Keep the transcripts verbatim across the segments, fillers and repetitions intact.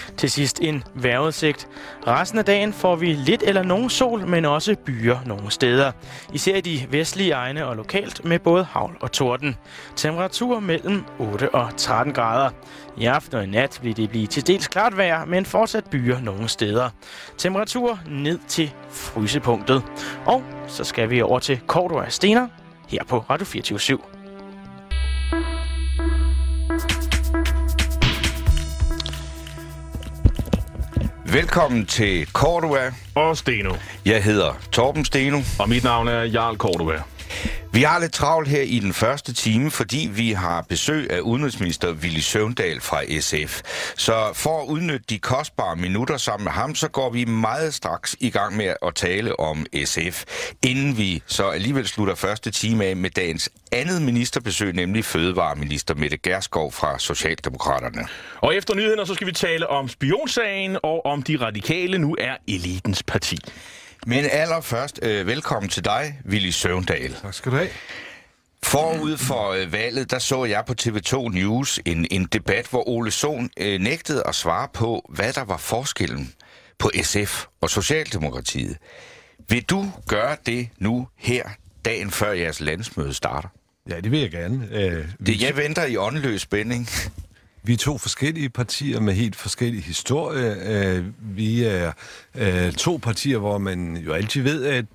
Til sidst en vejrudsigt. Resten af dagen får vi lidt eller nogen sol, men også byer nogle steder. Især i de vestlige egne og lokalt med både hagl og torden. Temperatur mellem otte og tretten grader. I aften og i nat vil det blive til dels klart vejr, men fortsat byer nogle steder. Temperatur ned til frysepunktet. Og så skal vi over til Cordua Stener her på Radio fireogtyve syv. Velkommen til Cordua og Steno. Jeg hedder Torben Steno. Og mit navn er Jarl Cordua. Vi har lidt travlt her i den første time, fordi vi har besøg af udenrigsminister Villy Søvndal fra S F. Så for at udnytte de kostbare minutter sammen med ham, så går vi meget straks i gang med at tale om S F, inden vi så alligevel slutter første time af med dagens andet ministerbesøg, nemlig fødevareminister Mette Gjerskov fra Socialdemokraterne. Og efter nyhederne, så skal vi tale om spionsagen og om de radikale nu er elitens parti. Men allerførst, øh, velkommen til dig, Villy Søvndal. Tak skal du have. Forud for øh, valget, der så jeg på T V to News en, en debat, hvor Ole Sohn øh, nægtede at svare på, hvad der var forskellen på S F og Socialdemokratiet. Vil du gøre det nu her, dagen før jeres landsmøde starter? Ja, det vil jeg gerne. Øh, det, jeg venter i åndløs spænding. Vi er to forskellige partier med helt forskellige historie. Vi er to partier, hvor man jo altid ved, at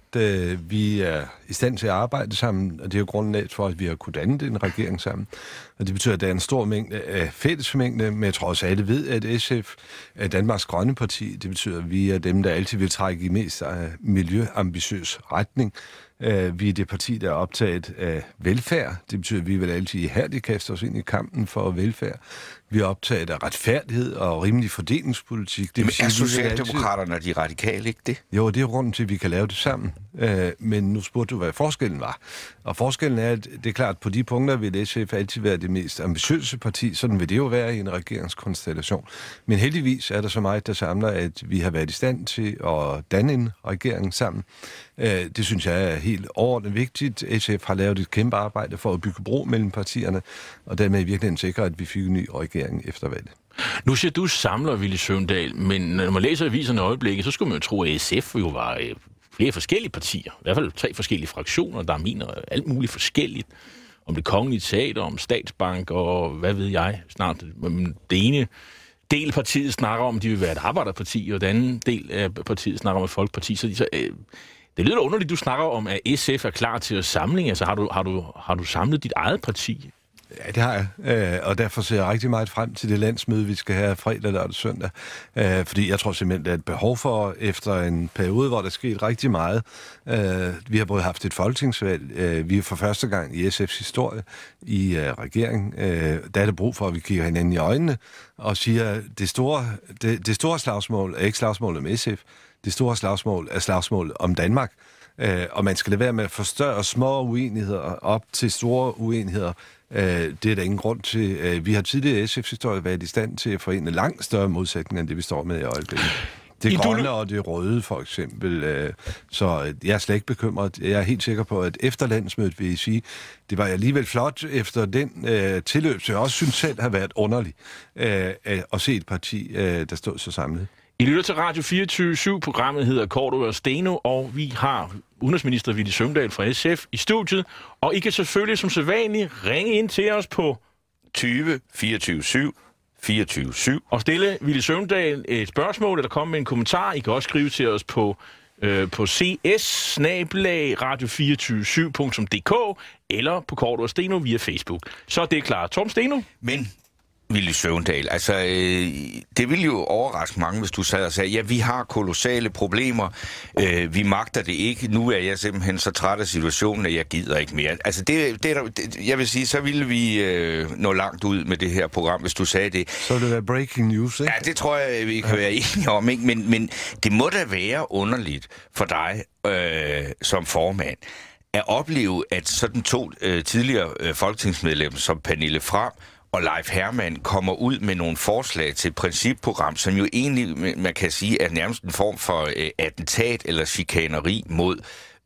vi er i stand til at arbejde sammen, og det er jo grundlaget for, at vi har kunnet danne en regering sammen. Og det betyder, at der er en stor mængde af fællesmængde, men jeg tror også, at alle ved, at S F er Danmarks grønne parti. Det betyder, at vi er dem, der altid vil trække i mest miljøambitiøs retning. Vi er det parti, der er optaget af velfærd. Det betyder, at vi vil altid ihærdigt kaste os ind i kampen for velfærd. Vi er optaget af retfærdighed og rimelig fordelingspolitik. Det Men er Socialdemokraterne og de radikale ikke det? Jo, det er grunden til, at vi kan lave det sammen. Men nu spurgte du, hvad forskellen var. Og forskellen er, at det er klart, at på de punkter vil S F altid være det mest ambitiøse parti. Sådan vil det jo være i en regeringskonstellation. Men heldigvis er der så meget, der samler, at vi har været i stand til at danne en regering sammen. Det synes jeg er helt overordnet vigtigt. S F har lavet et kæmpe arbejde for at bygge bro mellem partierne, og dermed i virkeligheden sikre, at vi fik en ny regering efter valget. Nu siger du samler, Villy Søvndal, men når man læser aviserne i øjeblikket, så skulle man jo tro, at S F jo var flere forskellige partier. I hvert fald tre forskellige fraktioner, der mener alt muligt forskelligt. Om det kongelige teater, om statsbank og hvad ved jeg snart. Det ene del af partiet snakker om, at de vil være et arbejderparti, og den anden del af partiet snakker om et folkeparti. Så, de, så øh, det lyder underligt, du snakker om, at S F er klar til at samle. Altså har du, har du, har du samlet dit eget parti? Ja, det har jeg, og derfor ser jeg rigtig meget frem til det landsmøde, vi skal have fredag, lørdag og søndag. Fordi jeg tror simpelthen, der er et behov for, efter en periode, hvor der er sket rigtig meget. Vi har både haft et folketingsvalg, vi er for første gang i S F's historie i regeringen. Der er det brug for, at vi kigger hinanden i øjnene og siger, at det store, det, det store slagsmål er ikke slagsmålet om S F. Det store slagsmål er slagsmål om Danmark. Øh, og man skal lade være med at forstørre små uenigheder op til store uenigheder. Øh, det er der ingen grund til. Øh, vi har tidligere i S F's historie været i stand til at forene langt større modsætninger, end det vi står med i øjeblikket. Det I grønne du... og det røde, for eksempel. Øh, så jeg er slet ikke bekymret. Jeg er helt sikker på, at efter landsmødet vil jeg sige, det var alligevel flot efter den øh, tilløb, så jeg også synes selv har været underligt øh, at se et parti, øh, der stod så samlet. I lytter til Radio fireogtyve syv. Programmet hedder Cordua og Steno, og vi har udenrigsminister Villy Søvndal fra S F i studiet. Og I kan selvfølgelig som sædvanligt ringe ind til os på tyve fireogtyve syv fireogtyve syv og stille Villy Søvndal et spørgsmål, eller komme med en kommentar. I kan også skrive til os på, øh, på c s bindestreg radio to fire syv punktum d k eller på Cordua og Steno via Facebook. Så det er klart. Tom Steno? Men Villy Søvndal, altså øh, det ville jo overraske mange, hvis du sad og sagde, ja, vi har kolossale problemer, øh, vi magter det ikke, nu er jeg simpelthen så træt af situationen, at jeg gider ikke mere. Altså det, det, det jeg vil sige, så ville vi øh, nå langt ud med det her program, hvis du sagde det. Så ville det være breaking news, ikke? Ja, det tror jeg, vi kan være enige om, ikke? Men, men det må da være underligt for dig øh, som formand, at opleve, at sådan to øh, tidligere øh, folketingsmedlemmer som Pernille Frahm og Leif Hermann kommer ud med nogle forslag til et principprogram, som jo egentlig, man kan sige, er nærmest en form for øh, attentat eller chikaneri mod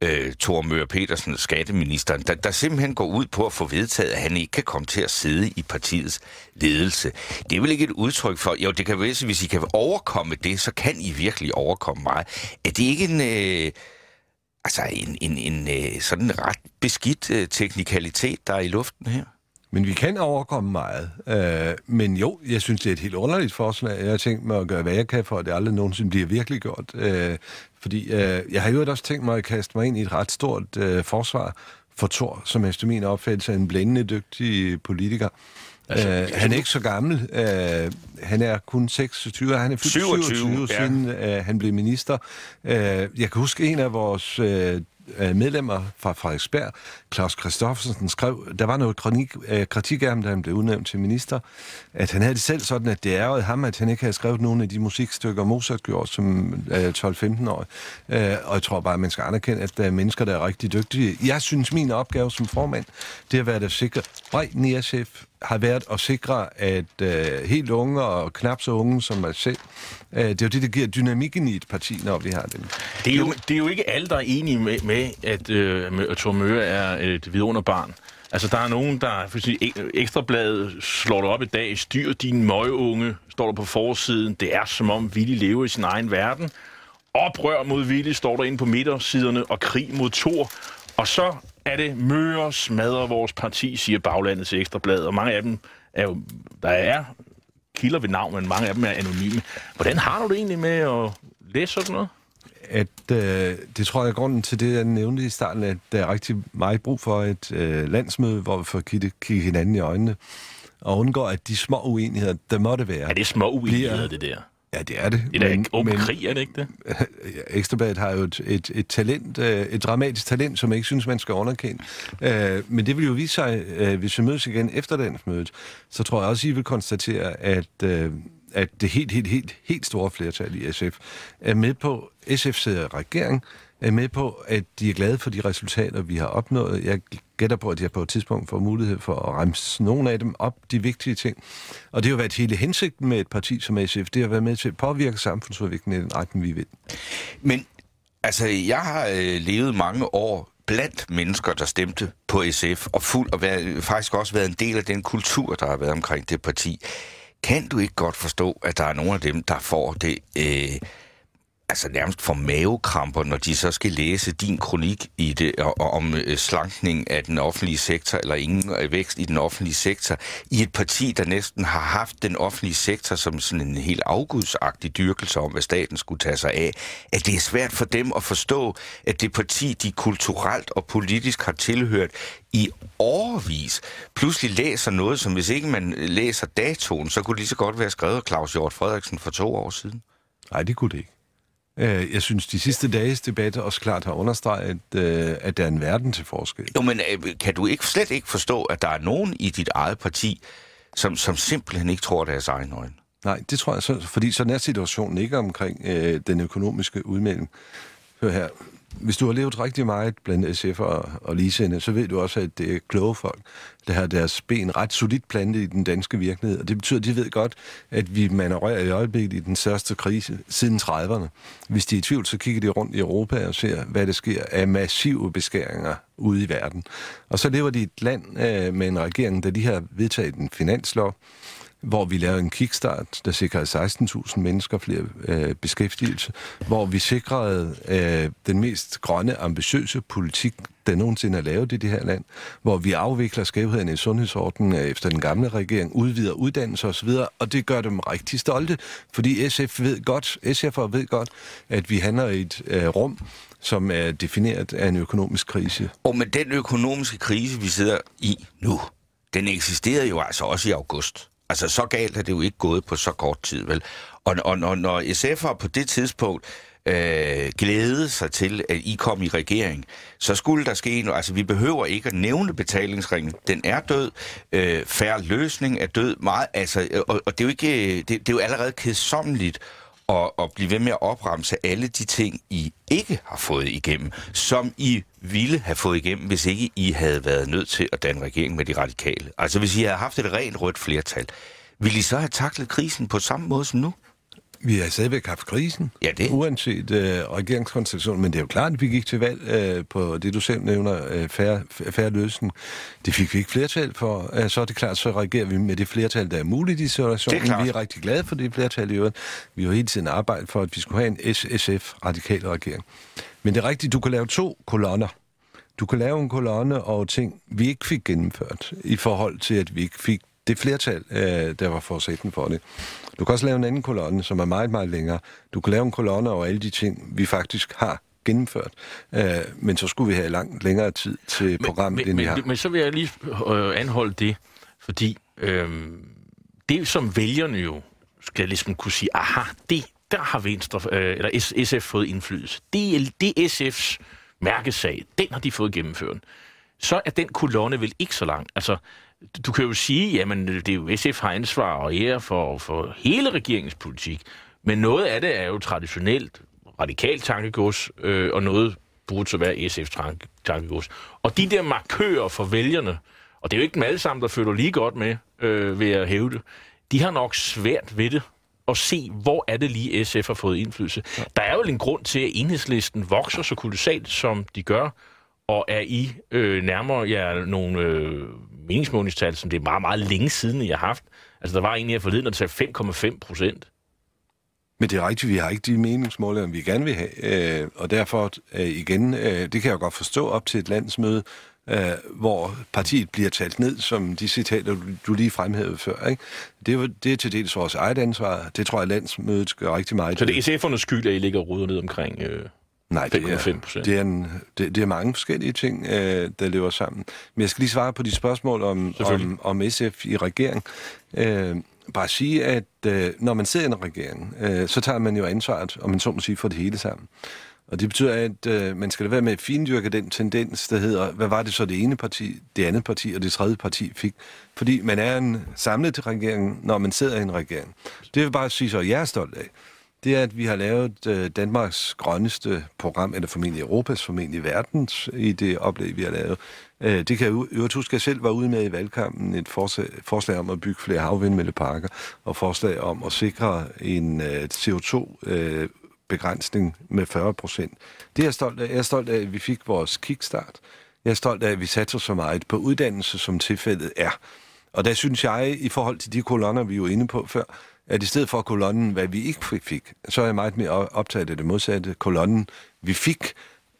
øh, Thor Möger Pedersen, skatteministeren, der, der simpelthen går ud på at få vedtaget, at han ikke kan komme til at sidde i partiets ledelse. Det er vel ikke et udtryk for, jo, det kan være, hvis I kan overkomme det, så kan I virkelig overkomme mig. Er det ikke en, øh, altså en, en, en øh, sådan en ret beskidt øh, teknikalitet, der er i luften her? Men vi kan overkomme meget. Øh, men jo, jeg synes, det er et helt underligt forslag. Jeg har tænkt mig at gøre, hvad jeg kan, for at det aldrig nogensinde bliver virkelig gjort. Øh, fordi øh, jeg har jo også tænkt mig at kaste mig ind i et ret stort øh, forsvar for Thor, som efter min opfattelse er en blændende dygtig politiker. Altså, øh, han er ikke så gammel. Øh, han er kun seksogtyve. Han er fyldt syvogtyve, syvogtyve ja. Siden øh, han blev minister. Øh, jeg kan huske en af vores øh, medlemmer fra Frederiksberg, Claus Christoffersen, skrev, der var noget kronik, øh, kritik af ham, da han blev udnævnt til minister, at han havde det selv sådan, at det ærgede ham, at han ikke havde skrevet nogle af de musikstykker, Mozart gjorde som øh, tolv-femten-årig. Øh, og jeg tror bare, at man skal anerkende, at der er mennesker, der er rigtig dygtige. Jeg synes, min opgave som formand, det har været at sikre, bredden i S F har været at sikre, at øh, helt unge og knap så unge som mig selv, øh, det er jo det, der giver dynamikken i et parti, når vi har dem. Det er jo, det er jo ikke alle, der er enige med, med at øh, Thor Möger er et vidunderbarn. Altså, der er nogen, der for eksempel, Ekstrabladet slår det op i dag, styr din møgeunge, står der på forsiden, det er som om Willy lever i sin egen verden. Oprør mod Willy står der inde på midtersiderne, og krig mod Thor. Og så er det Möger smadrer vores parti, siger baglandet til Ekstrabladet, og mange af dem er jo, der er kilder ved navn, men mange af dem er anonyme. Hvordan har du det egentlig med at læse sådan noget? At øh, det tror jeg er grunden til det, jeg nævnte i starten, at der er rigtig meget brug for et øh, landsmøde, hvor vi får kigge, kigge hinanden i øjnene, og undgår, at de små uenigheder, der måtte være... Er det små uenigheder, bliver, det der? Ja, det er det. Det er da åben krig, er det ikke det? Ekstrabladet har jo et, et, et talent, et dramatisk talent, som jeg ikke synes, man skal underkende. Men det vil jo vise sig, hvis vi mødes igen efter dansmødet, så tror jeg også, I vil konstatere, at, at det helt, helt, helt, helt store flertal i S F er med på, S F sidder i regering, er med på, at de er glade for de resultater, vi har opnået. Jeg gætter på, at de har på et tidspunkt fået mulighed for at remse nogle af dem op, de vigtige ting. Og det har jo været hele hensigten med et parti som S F, det har været med til at påvirke samfundsudviklingen i den retning, vi vil. Men altså, jeg har øh, levet mange år blandt mennesker, der stemte på S F, og fuld, og været, faktisk også været en del af den kultur, der har været omkring det parti. Kan du ikke godt forstå, at der er nogle af dem, der får det... Øh, altså nærmest for mavekramper, når de så skal læse din kronik i det, og, og om øh, slankning af den offentlige sektor, eller ingen øh, vækst i den offentlige sektor, i et parti, der næsten har haft den offentlige sektor som sådan en helt afgudsagtig dyrkelse om, hvad staten skulle tage sig af, at det er svært for dem at forstå, at det parti, de kulturelt og politisk har tilhørt i årevis, pludselig læser noget, som hvis ikke man læser datoen, så kunne det lige så godt være skrevet af Claus Hjort Frederiksen for to år siden. Nej, det kunne det ikke. Jeg synes, de sidste dages debat også klart har understreget, at der er en verden til forskel. Jo, men kan du ikke slet ikke forstå, at der er nogen i dit eget parti, som, som simpelthen ikke tror deres egen øjne? Nej, det tror jeg så, fordi sådan er situationen ikke omkring øh, den økonomiske udmelding. Hør her. Hvis du har levet rigtig meget blandt S F'er og, og ligesindede, så ved du også, at det er kloge folk, der har deres ben ret solidt plantet i den danske virkelighed. Og det betyder, at de ved godt, at vi manøvrerer i øjeblikket i den største krise siden trediverne. Hvis de er i tvivl, så kigger de rundt i Europa og ser, hvad der sker af massive beskæringer ude i verden. Og så lever de i et land øh, med en regering, der de har vedtaget en finanslov, hvor vi lavede en kickstart, der sikrede seksten tusind mennesker flere øh, beskæftigelse, hvor vi sikrede øh, den mest grønne, ambitiøse politik, der nogensinde er lavet i det her land, hvor vi afvikler skævheden i sundhedsordenen efter den gamle regering, udvider uddannelse osv., og det gør dem rigtig stolte, fordi S F ved godt, S F'er ved godt, at vi handler i et øh, rum, som er defineret af en økonomisk krise. Og med den økonomiske krise, vi sidder i nu, den eksisterede jo altså også i august. Altså, så galt er det jo ikke gået på så kort tid, vel? Og, og, og når S F'er på det tidspunkt øh, glædede sig til, at I kom i regering, så skulle der ske noget. Altså, vi behøver ikke at nævne betalingsringen. Den er død. Øh, fair løsning er død. Meget, altså, og, og det er jo ikke, det, det er jo allerede kedsommeligt at, at blive ved med at opremse alle de ting, I ikke har fået igennem, som I ville have fået igennem, hvis ikke I havde været nødt til at danne regering med de radikale. Altså hvis I havde haft et rent rødt flertal, ville I så have taklet krisen på samme måde som nu? Vi har stadigvæk haft krisen, ja, det. uanset øh, regeringskonstellationen, men det er jo klart, at vi gik til valg øh, på det, du selv nævner, øh, færre, færre løsning. Det fik vi ikke flertal for, øh, så er det klart, så reagerer vi med det flertal, der er muligt i situationen. Er vi er rigtig glade for det flertal i øvrigt. Vi har jo hele tiden arbejdet for, at vi skulle have en S S F-radikal regering. Men det er rigtigt, du kan lave to kolonner. Du kan lave en kolonne over ting, vi ikke fik gennemført, i forhold til, at vi ikke fik det flertal, øh, der var forudsætning for det. Du kan også lave en anden kolonne, som er meget, meget længere. Du kan lave en kolonne over alle de ting, vi faktisk har gennemført. Øh, men så skulle vi have langt længere tid til programmet, men, end vi men, har. Men så vil jeg lige øh, anholde det, fordi øh, det, som vælgerne jo skal ligesom kunne sige, aha, det, der har Venstre, øh, eller S F fået indflydelse. Det er, det er S F's mærkesag. Den har de fået gennemført. Så er den kolonne vel ikke så lang. Altså, du kan jo sige, jamen, det er jo S F har ansvar og ære for, for hele regeringspolitik, men noget af det er jo traditionelt radikalt tankegods, øh, og noget burde så være S F's tankegods. Og de der markører for vælgerne, og det er jo ikke dem alle sammen, der føler lige godt med, øh, ved at hæve det, de har nok svært ved det at se, hvor er det lige S F har fået indflydelse. Ja. Der er jo en grund til, at Enhedslisten vokser så kolossalt, som de gør, og er I øh, nærmere jer nogle øh, meningsmålingstal, som det er meget, meget længe siden, I har haft. Altså, der var egentlig her forleden, at det sagde fem komma fem procent. Men det er rigtigt, vi har ikke de meningsmålinger, vi gerne vil have. Øh, og derfor øh, igen, øh, det kan jeg jo godt forstå op til et landsmøde, øh, hvor partiet bliver talt ned, som de citater, du, du lige fremhævede før. Ikke? Det, er, det er til dels vores eget ansvar. Det tror jeg, landsmødet skal rigtig meget. Så det er S F'ernes skyld, at I ligger og ruder ned omkring... Øh Nej, det er, det, er en, det, det er mange forskellige ting, øh, der lever sammen. Men jeg skal lige svare på de spørgsmål om, om, om S F i regering. Øh, bare sige, at øh, når man sidder i en regering, øh, så tager man jo ansvaret, og man så må sige, for det hele sammen. Og det betyder, at øh, man skal da være med at findyrke den tendens, der hedder, hvad var det så det ene parti, det andet parti og det tredje parti fik? Fordi man er en samlet regering, når man sidder i en regering. Det vil bare sige så, at jeg er stolt af. Det er, at vi har lavet øh, Danmarks grønneste program, eller formentlig Europas, formentlig verdens, i det oplæg, vi har lavet. Øh, det kan jeg jo huske, at jeg selv var ude med i valgkampen et forslag, forslag om at bygge flere havvindmølleparker, og forslag om at sikre en øh, C O to begrænsning med fyrre procent. Det er jeg stolt af. Jeg er stolt af, at vi fik vores kickstart. Jeg er stolt af, at vi satser så meget på uddannelse, som tilfældet er. Og der synes jeg, i forhold til de kolonner, vi var inde på før, at i stedet for kolonnen, hvad vi ikke fik, så er jeg meget mere optaget af det modsatte. Kolonnen, vi fik,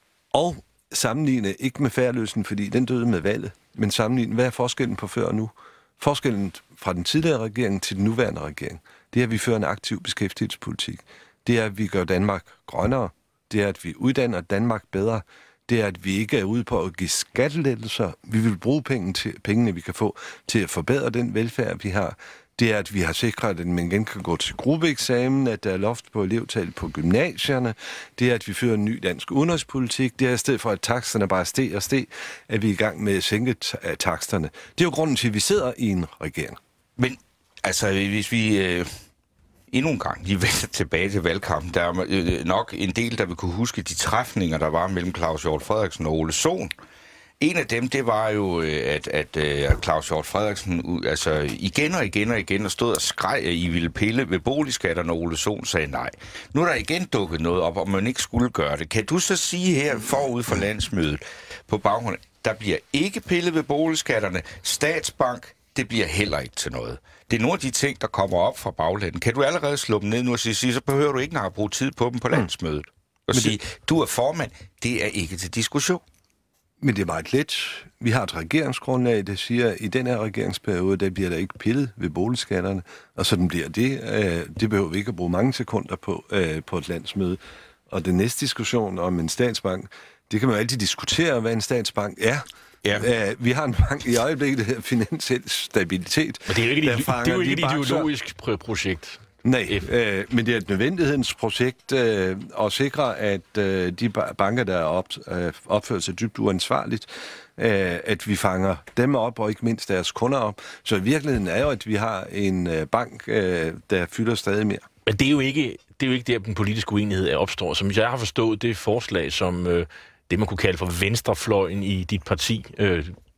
og sammenligne ikke med Færøløsen, fordi den døde med valget, men sammenligne, hvad er forskellen på før og nu? Forskellen fra den tidligere regering til den nuværende regering, det er, at vi fører en aktiv beskæftigelsespolitik. Det er, at vi gør Danmark grønnere. Det er, at vi uddanner Danmark bedre. Det er, at vi ikke er ude på at give skattelettelser. Vi vil bruge penge til, pengene, vi kan få, til at forbedre den velfærd, vi har. Det er, at vi har sikret, at man igen kan gå til gruppeeksamen, at der er loft på elevtal på gymnasierne. Det er, at vi fører en ny dansk udenrigspolitik. Det er, i stedet for, at taksterne bare steg og steg, at vi er i gang med at sænke taksterne. Det er jo grunden til, at vi sidder i en regering. Men altså, hvis vi øh, endnu en gang lige vender tilbage til valgkampen, der er øh, nok en del, der vil kunne huske de træfninger, der var mellem Claus Hjort Frederiksen og Ole Sohn. En af dem, det var jo, at, at, at Claus Hjort Frederiksen altså, igen og igen og igen stod og skreg, at I ville pille ved boligskatterne, og Ole Sohn sagde nej. Nu er der igen dukket noget op, om man ikke skulle gøre det. Kan du så sige her forud for landsmødet på baggrund, der bliver ikke pillet ved boligskatterne, Statsbank, det bliver heller ikke til noget. Det er nogle af de ting, der kommer op fra baglandet. Kan du allerede slå dem ned nu og sige, så behøver du ikke engang at bruge tid på dem på landsmødet? Og sige, du er formand, det er ikke til diskussion. Men det er meget let. Vi har et regeringsgrundlag, der siger, at i den her regeringsperiode, der bliver der ikke pillet ved boligskatterne, og sådan bliver det. Det behøver vi ikke at bruge mange sekunder på, på et landsmøde. Og den næste diskussion om en statsbank, det kan man jo altid diskutere, hvad en statsbank er. Ja. Vi har en bank i øjeblikket, der hedder Finansiel Stabilitet. Men det er jo ikke, det er jo ikke et ideologisk projekt. Nej, øh, men det er et nødvendighedens projekt øh, at sikre, at øh, de banker, der er op, øh, opført sig dybt uansvarligt, øh, at vi fanger dem op, og ikke mindst deres kunder op. Så i virkeligheden er jo, at vi har en øh, bank, øh, der fylder stadig mere. Men det er jo ikke, det er jo ikke der, den politiske uenighed er opstår. Som jeg har forstået, det forslag, som øh, det man kunne kalde for venstrefløjen i dit parti, øh,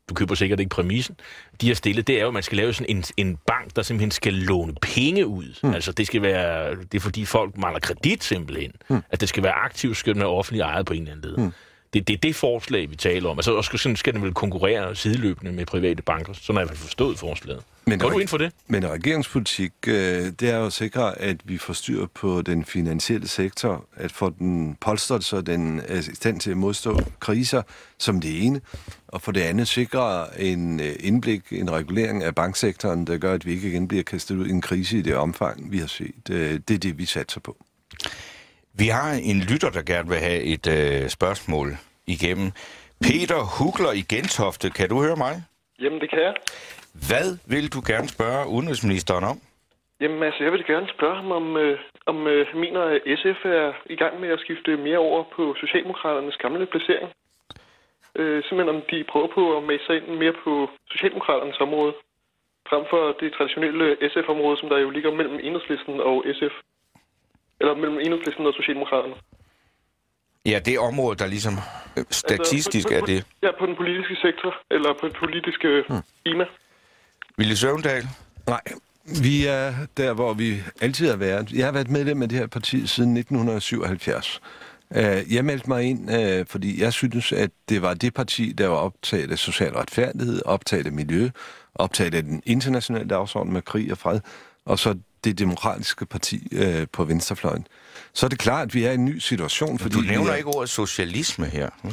du køber sikkert ikke præmissen, de har stillet, det er jo, at man skal lave sådan en, en bank, der simpelthen skal låne penge ud. Mm. Altså, det skal være, det er fordi folk mangler kredit simpelthen. Mm. At det skal være aktivt, skal være offentligt ejet på en eller anden led. Mm. Det, det er det forslag, vi taler om. Altså, og skal, skal den vel konkurrere sideløbende med private banker. Sådan har jeg forstået forslaget. Men går du ind for det? Men regeringspolitik, øh, det er jo at sikre, at vi får styr på den finansielle sektor, at få den polstret, så den er i stand til at modstå kriser som det ene, og for det andet sikre en indblik, en regulering af banksektoren, der gør, at vi ikke igen bliver kastet ud i en krise i det omfang, vi har set. Det er det, vi satser på. Vi har en lytter, der gerne vil have et øh, spørgsmål igennem. Peter Hugler i Gentofte, kan du høre mig? Jamen, det kan jeg. Hvad vil du gerne spørge udenrigsministeren om? Jamen, altså, jeg vil gerne spørge ham, om, øh, om øh, mener, at S F er i gang med at skifte mere over på Socialdemokraternes gamle placering. Øh, simpelthen om de prøver på at mase sig ind mere på Socialdemokraternes område, frem for det traditionelle S F-område, som der jo ligger mellem Enhedslisten og S F. Eller mellem Enhedslisten og Socialdemokraterne. Ja, det område, der ligesom statistisk altså, på, på, er det. Ja, på den politiske sektor, eller på det politiske klima. Hmm. Villy Søvndal? Nej, vi er der, hvor vi altid har været. Jeg har været medlem af det her parti siden nitten syvoghalvfjerds. Jeg meldte mig ind, fordi jeg synes, at det var det parti, der var optaget af social retfærdighed, optaget af miljø, optaget af den internationale dagsorden med krig og fred, og så det demokratiske parti øh, på venstrefløjen. Så er det klart, at vi er i en ny situation. Fordi du nævner er, ikke ordet socialisme her. Hmm?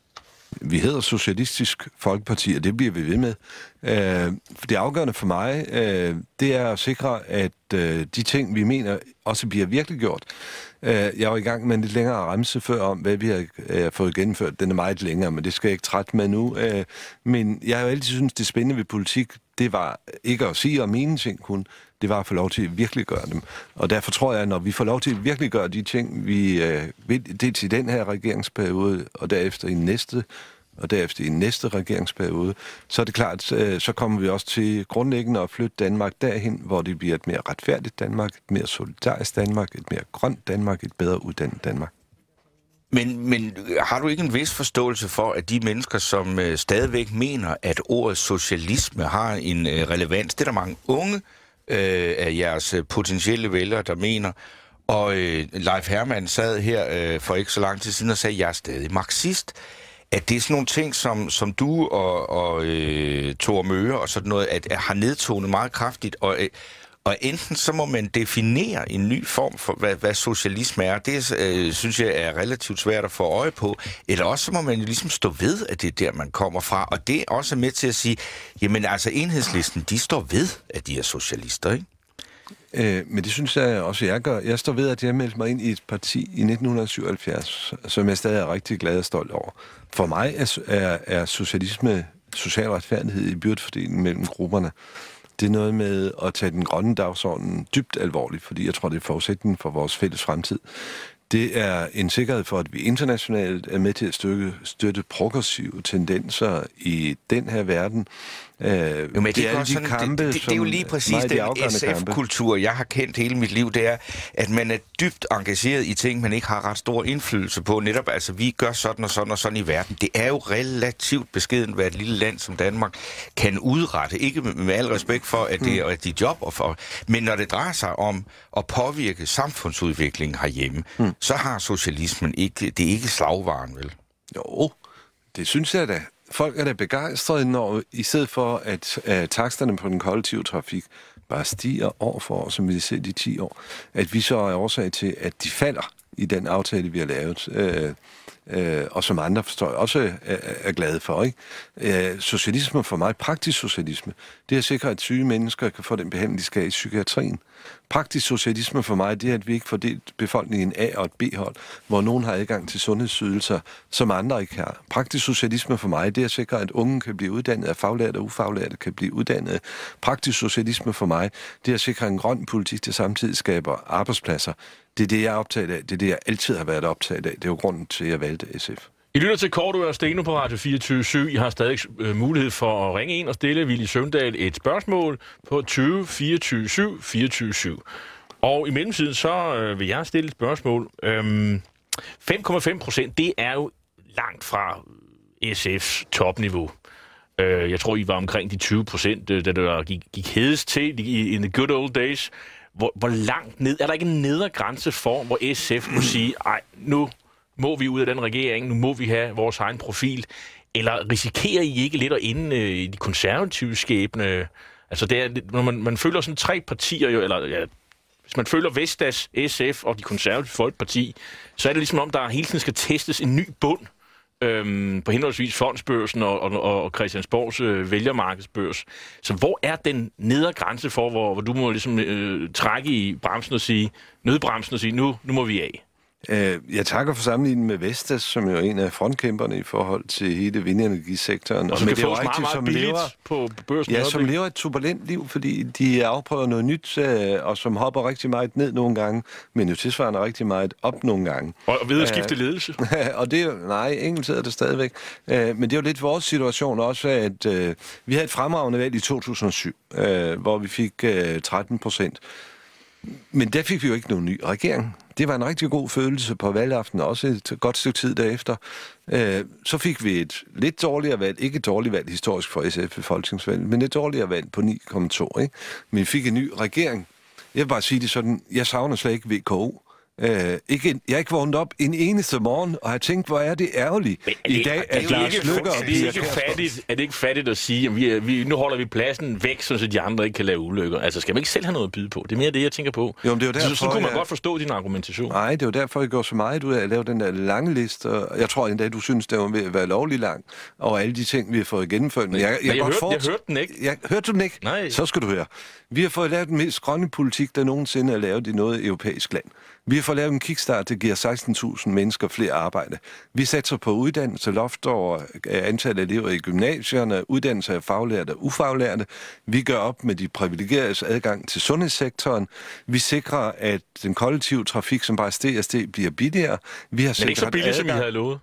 Vi hedder Socialistisk Folkeparti, og det bliver vi ved med. Øh, for det afgørende for mig, øh, det er at sikre, at øh, de ting, vi mener, også bliver virkelig gjort. Øh, jeg var i gang med en lidt længere remse før om, hvad vi har øh, fået gennemført. Den er meget længere, men det skal jeg ikke trætte med nu. Øh, men jeg har jo altid syntes, det spændende ved politik, det var ikke at sige og mene ting kun, det var at få lov til at virkelig gøre dem. Og derfor tror jeg, at når vi får lov til at virkelig gøre de ting, vi øh, vil, dels i den her regeringsperiode, og derefter i næste, og derefter i næste regeringsperiode, så er det klart, øh, så kommer vi også til grundlæggende at flytte Danmark derhen, hvor det bliver et mere retfærdigt Danmark, et mere solidarisk Danmark, et mere grønt Danmark, et bedre uddannet Danmark. Men, men har du ikke en vis forståelse for, at de mennesker, som øh, stadigvæk mener, at ordet socialisme har en øh, relevans, det er der mange unge øh, af jeres potentielle vælgere, der mener, og øh, Leif Hermann sad her øh, for ikke så lang tid siden og sagde, at jeg er stadig marxist. At det er sådan nogle ting, som, som du og, og øh, Thor Møre og sådan noget, at, at har nedtonet meget kraftigt, og øh, Og enten så må man definere en ny form for, hvad, hvad socialisme er. Det øh, synes jeg er relativt svært at få øje på. Eller også så må man jo ligesom stå ved, at det er der, man kommer fra. Og det er også med til at sige, jamen altså Enhedslisten, de står ved, at de er socialister, ikke? Øh, men det synes jeg også, jeg gør. Jeg står ved, at jeg meldte mig ind i et parti i nitten syvoghalvfjerds, som jeg stadig er rigtig glad og stolt over. For mig er, er, er socialisme, social retfærdighed i byrdefordelingen mellem grupperne. Det er noget med at tage den grønne dagsorden dybt alvorligt, fordi jeg tror, det er forudsætningen for vores fælles fremtid. Det er en sikkerhed for, at vi internationalt er med til at støtte, støtte progressive tendenser i den her verden. Øh, jo, men det, det, er de sådan, kampe, det, det, det er jo lige præcis den S F-kultur, jeg har kendt hele mit liv. Det er, at man er dybt engageret i ting, man ikke har ret stor indflydelse på. Netop, altså, vi gør sådan og sådan og sådan i verden. Det er jo relativt beskedent, hvad et lille land som Danmark kan udrette. Ikke med, med al respekt for, at det er de job, og for, men når det drejer sig om at påvirke samfundsudviklingen herhjemme, mm. så har socialismen ikke, det er ikke slagvaren, vel? Jo, det synes jeg da. Folk er da begejstrede, når i stedet for, at uh, taksterne på den kollektive trafik bare stiger år for år, som vi har set i ti år, at vi så er årsag til, at de falder i den aftale, vi har lavet, uh, uh, og som andre forstår også er, er glade for, ikke? Uh, socialisme for mig, praktisk socialisme, det er at sikre, at syge mennesker kan få den behandling, de skal i psykiatrien. Praktisk socialisme for mig, det er, at vi ikke får delt befolkningen i en A- og et B-hold, hvor nogen har adgang til sundhedsydelser, som andre ikke har. Praktisk socialisme for mig, det er at sikre, at unge kan blive uddannet, at faglærte og ufaglærte kan blive uddannet. Praktisk socialisme for mig, det er at sikre en grøn politik, der samtidig skaber arbejdspladser. Det er det, jeg er optaget af. Det er det, jeg altid har været optaget af. Det er jo grunden til, at jeg valgte S F. I lytter til Korto og Steno på Radio fireogtyve syv. I har stadig øh, mulighed for at ringe ind og stille Villy Søvndal et spørgsmål på tyve fireogtyve syv fireogtyve syv. Og i mellemtiden så øh, vil jeg stille et spørgsmål. Øhm, fem komma fem procent, det er jo langt fra S F's topniveau. Øh, jeg tror, I var omkring de tyve procent, da det gik, gik hedest til i in the good old days. Hvor, hvor langt ned? Er der ikke en nedre grænse for, hvor S F må sige, ej, nu må vi ud af den regering, nu må vi have vores egen profil? Eller risikerer I ikke lidt at ende øh, i de konservative skæbne? Altså, det er, når man, man føler sådan tre partier, jo, eller ja, hvis man føler Vestas, S F og de konservative Folkeparti, så er det ligesom om, der hele tiden skal testes en ny bund øhm, på henholdsvis fondsbørsen og, og, og Christiansborgs øh, vælgermarkedsbørs. Så hvor er den nedre grænse for, hvor, hvor du må ligesom øh, trække i bremsen og sige, nødbremsen og sige, nu, nu må vi af? Jeg takker for sammenligningen med Vestas, som jo er en af frontkæmperne i forhold til hele vindenergisektoren. Og som kan få meget, meget billigt lever, på børsen. Ja, som lever et turbulent liv, fordi de afprøver noget nyt, og som hopper rigtig meget ned nogle gange, men jo tilsvarende rigtig meget op nogle gange. Og ved at skifte ledelse? Og det er jo, nej, enkelt sidder det stadigvæk. Men det er jo lidt vores situation også, at uh, vi havde et fremragende valg i to tusind og syv, uh, hvor vi fik uh, tretten procent. Men der fik vi jo ikke nogen ny regering. Det var en rigtig god følelse på valgaften, også et godt stykke tid derefter. Øh, så fik vi et lidt dårligere valg, ikke et dårligt valg historisk for S F i folketingsvalget, men et dårligere valg på ni komma to. Ikke? Men vi fik en ny regering. Jeg vil bare sige det sådan, jeg savner slet ikke V K O. Uh, ikke, jeg er ikke vågnet op en eneste morgen og har tænkt, hvor er det ærgerligt. Men er det, I dag er, er det Lars Løkke og Pia Kjærsgaard. Er det ikke fattigt at sige, at vi, vi, nu holder vi pladsen væk, så de andre ikke kan lave ulykker? Altså, skal man ikke selv have noget at byde på? Det er mere det, jeg tænker på. Jo, men det er jo derfor, så, så kunne man jeg... godt forstå din argumentation. Nej, det er jo derfor, jeg går så meget ud af at lave den der lange liste. Jeg tror endda, du synes, det var ved at være lovlig lang, og alle de ting, vi har fået gennemført. Men jeg, jeg, jeg, jeg, hørte, fort... jeg hørte den ikke. Jeg, hørte du den ikke? Nej. Så skal du høre. Vi har fået lavet den mest grønne politik, der nogensinde er lavet i noget europæisk land. Vi har fået lavet en kickstart, der giver seksten tusind mennesker flere arbejde. Vi satser på uddannelse, loft over antallet af elever i gymnasierne, uddannelse af faglærte og ufaglærte. Vi gør op med de privilegeredes adgang til sundhedssektoren. Vi sikrer, at den kollektive trafik, som bare steg og steg, bliver billigere. Vi har Men ikke så billigt, adgang... som I havde lovet?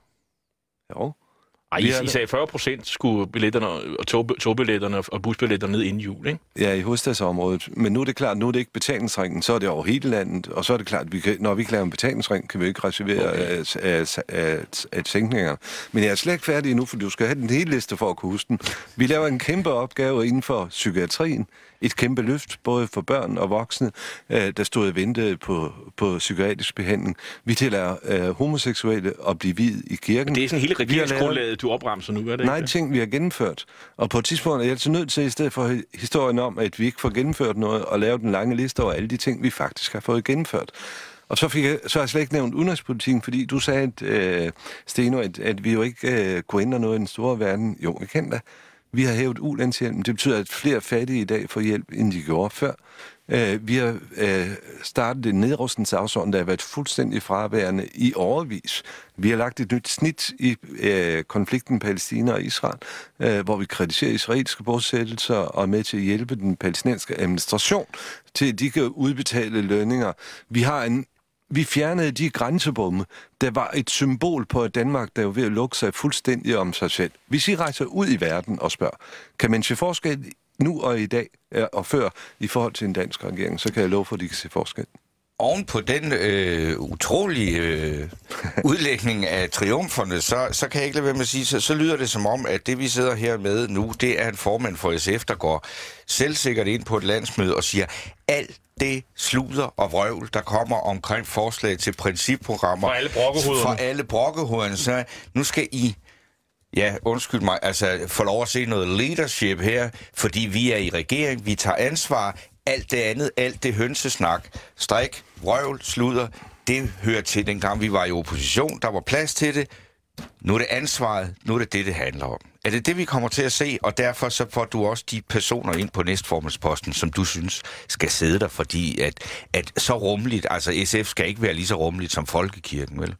Jo. Ej, I, I sagde fyrre procent skulle billetterne og tog, togbilletterne og busbilletter ned inden jul, ikke? Ja, i hovedstadsområdet. Men nu er det klart, nu er det ikke betalingsringen, så er det over hele landet, og så er det klart, at vi kan, når vi kan lave en betalingsring, kan vi ikke reservere okay. af, af, af, af sænkninger. Men jeg er slet ikke færdig endnu, for du skal have den hele liste for at kunne huske den. Vi laver en kæmpe opgave inden for psykiatrien. Et kæmpe løft, både for børn og voksne, øh, der stod og ventede på, på psykiatrisk behandling. Vi tillader øh, homoseksuelle at blive viet i kirken. Men det er sådan hele regeringsgrundlaget, du opremser nu, er det Nej, ikke? ting vi har gennemført. Og på et tidspunkt er jeg altså nødt til, i stedet for historien om, at vi ikke får gennemført noget, og lave den lange liste over alle de ting, vi faktisk har fået gennemført. Og så, fik jeg, så har jeg slet ikke nævnt udenrigspolitikken, fordi du sagde, at, øh, Steno, at, at vi jo ikke øh, kunne ændre noget i den store verden. Jo, vi kan da. Vi har hævet ulandshjælpen. Det betyder, at flere fattige i dag får hjælp, end de gjorde før. Uh, vi har uh, startet en nedrustningsdagsorden, der har været fuldstændig fraværende i årevis. Vi har lagt et nyt snit i uh, konflikten Palæstina og Israel, uh, hvor vi kritiserer israelske bosættelser og er med til at hjælpe den palæstinensiske administration til, at de kan udbetale lønninger. Vi har en Vi fjernede de grænsebomme, der var et symbol på, at Danmark, der er ved at lukke sig fuldstændig om sig selv. Hvis I rejser ud i verden og spørger, kan man se forskel nu og i dag og før i forhold til en dansk regering, så kan jeg love for, at de kan se forskel. Oven på den øh, utrolige øh, udlægning af triumferne, så, så kan jeg ikke lade være med at sige, så, så lyder det som om, at det vi sidder her med nu, det er en formand for S F, der går selvsikkert ind på et landsmøde og siger, alt det sludder og vrøvl, der kommer omkring forslag til principprogrammer for alle brokkehovederne. For alle brokkehovederne, så nu skal I Ja, undskyld mig, altså få lov at se noget leadership her, fordi vi er i regering, vi tager ansvar, alt det andet, alt det hønsesnak, strik, vrøvl, sludder, det hører til dengang vi var i opposition, der var plads til det. Nu er det ansvaret, nu er det det, det handler om. Er det det, vi kommer til at se, og derfor så får du også de personer ind på næstformandsposten, som du synes skal sidde der, fordi at, at så rummeligt, altså S F skal ikke være lige så rummeligt som Folkekirken, vel?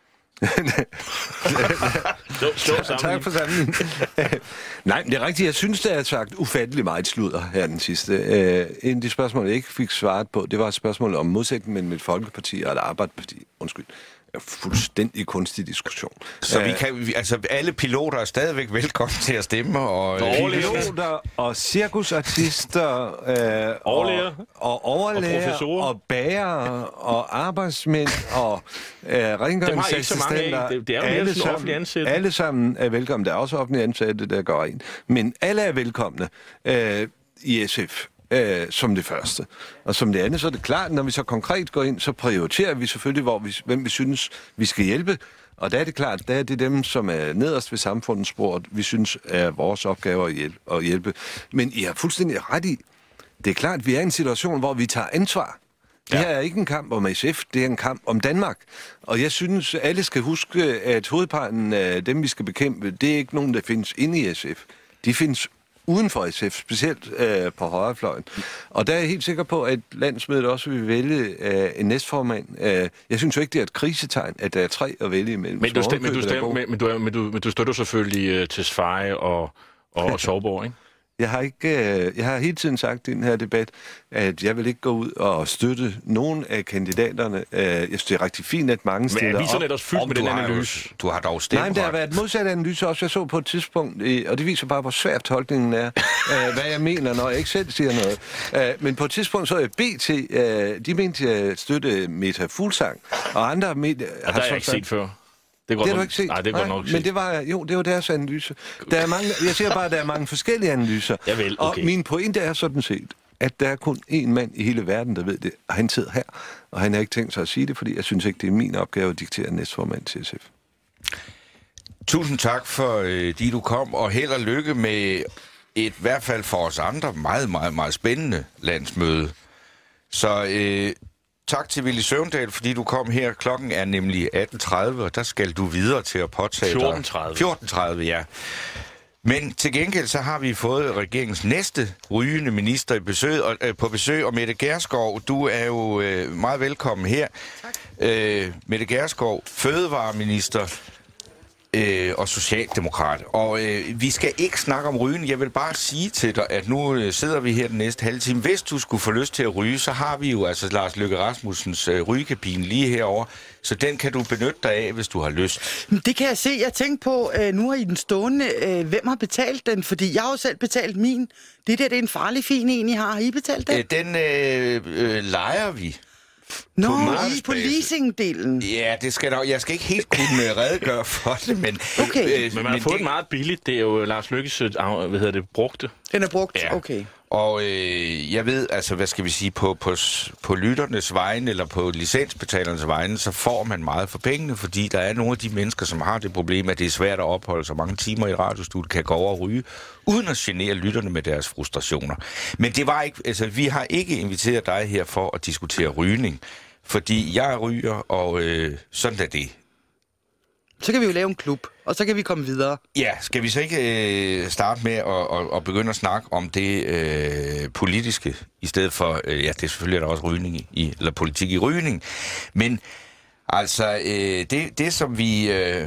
Tak for sammenligningen. Nej, men det er rigtigt. Jeg synes, det er sagt ufattelig meget sludder her den sidste. Uh, en af de spørgsmål, jeg ikke fik svaret på, det var et spørgsmål om modsætning mellem et folkeparti og et arbejderparti. Undskyld. fuldstændig kunstig diskussion. Så Æh, vi kan, vi, altså alle piloter er stadigvæk velkommen til at stemme. Og piloter og cirkusartister øh, overlæger og, og overlæger og, og bagere og arbejdsmænd og øh, rengøringsassistenter. Det, det er jo alle sammen, offentlige ansatte. Alle sammen er velkomne. Der er også offentlige ansatte, der går ind. Men alle er velkomne øh, i S F. Øh, som det første. Og som det andet, så er det klart, når vi så konkret går ind, så prioriterer vi selvfølgelig, hvor vi, hvem vi synes, vi skal hjælpe. Og der er det klart, der er det dem, som er nederst ved samfundets bord, vi synes er vores opgave at hjælpe. At hjælpe. Men I har fuldstændig ret i, det er klart, vi er i en situation, hvor vi tager ansvar. Det her er ikke en kamp om S F, det er en kamp om Danmark. Og jeg synes, alle skal huske, at hovedparten af dem, vi skal bekæmpe, det er ikke nogen, der findes inde i S F. De findes uden for S F, specielt øh, på højrefløjen. Og der er jeg helt sikker på, at landsmødet også vil vælge øh, en næstformand. Øh, jeg synes jo ikke, det er et krisetegn, at der er tre at vælge imellem. Men du, stem, men, du stem, men, men, du, men, du, men du støtter selvfølgelig uh, til Tesfaye og, og Skovborg, ikke? Jeg har, ikke, øh, jeg har hele tiden sagt i den her debat, at jeg vil ikke gå ud og støtte nogen af kandidaterne. Øh, jeg synes, det er rigtig fint, at mange stiller op. Men er viserne ellers fyldt med den analyse? Du har dog stemt. Nej, men der har været modsat analyse også. Jeg så på et tidspunkt, øh, og det viser bare, hvor svært tolkningen er, øh, hvad jeg mener, når jeg ikke selv siger noget. Øh, men på et tidspunkt så er B T, øh, de mente at støtte Meta Fuglsang, og andre medier... Og der har jeg ikke set før. Det, det har du ikke set? Nej, det går nok set. Men det var, jo, det var deres analyse. Der er mange, jeg siger bare, at der er mange forskellige analyser. Javel, okay. Og min pointe er sådan set, at der er kun én mand i hele verden, der ved det, og han sidder her. Og han har ikke tænkt sig at sige det, fordi jeg synes ikke, det er min opgave at diktere næstformand til S F. Tusind tak for, øh, de du kom, og held og lykke med et, i hvert fald for os andre, meget, meget, meget spændende landsmøde. Så... Øh, Tak til Villy Søvndal, fordi du kom her. Klokken er nemlig atten tredive, og der skal du videre til at påtage dig... fjorten tredive. fjorten tredive, ja. Men til gengæld så har vi fået regeringens næste rygende minister i besøg, og, øh, på besøg, og Mette Gjerskov, du er jo øh, meget velkommen her. Tak. Øh, Mette Gjerskov, fødevareminister øh, og socialdemokrat. Og øh, vi skal ikke snakke om rygning. Jeg vil bare sige til dig, at nu øh, sidder vi her den næste halve time. Hvis du skulle få lyst til at ryge, så har vi jo altså Lars Løkke Rasmussens øh, rygekabine lige herovre. Så den kan du benytte dig af, hvis du har lyst. Det kan jeg se. Jeg tænkte på, øh, nu har I den stående, øh, hvem har betalt den? Fordi jeg har jo selv betalt min. Det der, det er en farlig fin en, I har. Har I betalt den? Øh, den øh, øh, lejer vi. Nå, I på leasingdelen. Ja, det skal der, jeg skal ikke helt kunne redegøre for det, men... Okay. Øh, men man har fået det meget billigt. Det er jo Lars Løkkes, hvad hedder det, brugte. Den er brugt, ja. Okay. Og øh, jeg ved, altså, hvad skal vi sige, på, på, på lytternes vegne, eller på licensbetalernes vegne, så får man meget for pengene, fordi der er nogle af de mennesker, som har det problem, at det er svært at opholde så mange timer i radiostudiet, kan gå over og ryge, uden at genere lytterne med deres frustrationer. Men det var ikke, altså, vi har ikke inviteret dig her for at diskutere rygning, fordi jeg ryger, og øh, sådan er det. Så kan vi jo lave en klub, og så kan vi komme videre. Ja, skal vi så ikke øh, starte med at, at, at begynde at snakke om det øh, politiske, i stedet for, øh, ja, det er selvfølgelig der også rygning i, eller politik i rygning, men altså, øh, det, det som vi øh,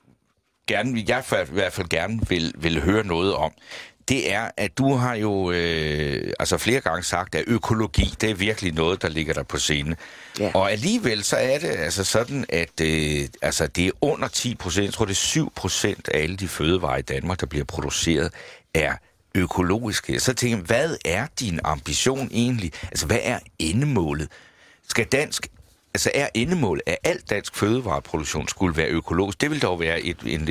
gerne, jeg i hvert fald gerne vil, vil høre noget om, det er, at du har jo øh, altså flere gange sagt, at økologi, det er virkelig noget, der ligger der på scene. Ja. Og alligevel så er det altså sådan, at øh, altså, det er under ti procent, jeg tror det er syv procent af alle de fødevarer i Danmark, der bliver produceret, er økologiske. Så tænker jeg, hvad er din ambition egentlig? Altså, hvad er endemålet? Skal dansk Altså er endemålet, at al dansk fødevareproduktion skulle være økologisk? Det vil dog være et, en,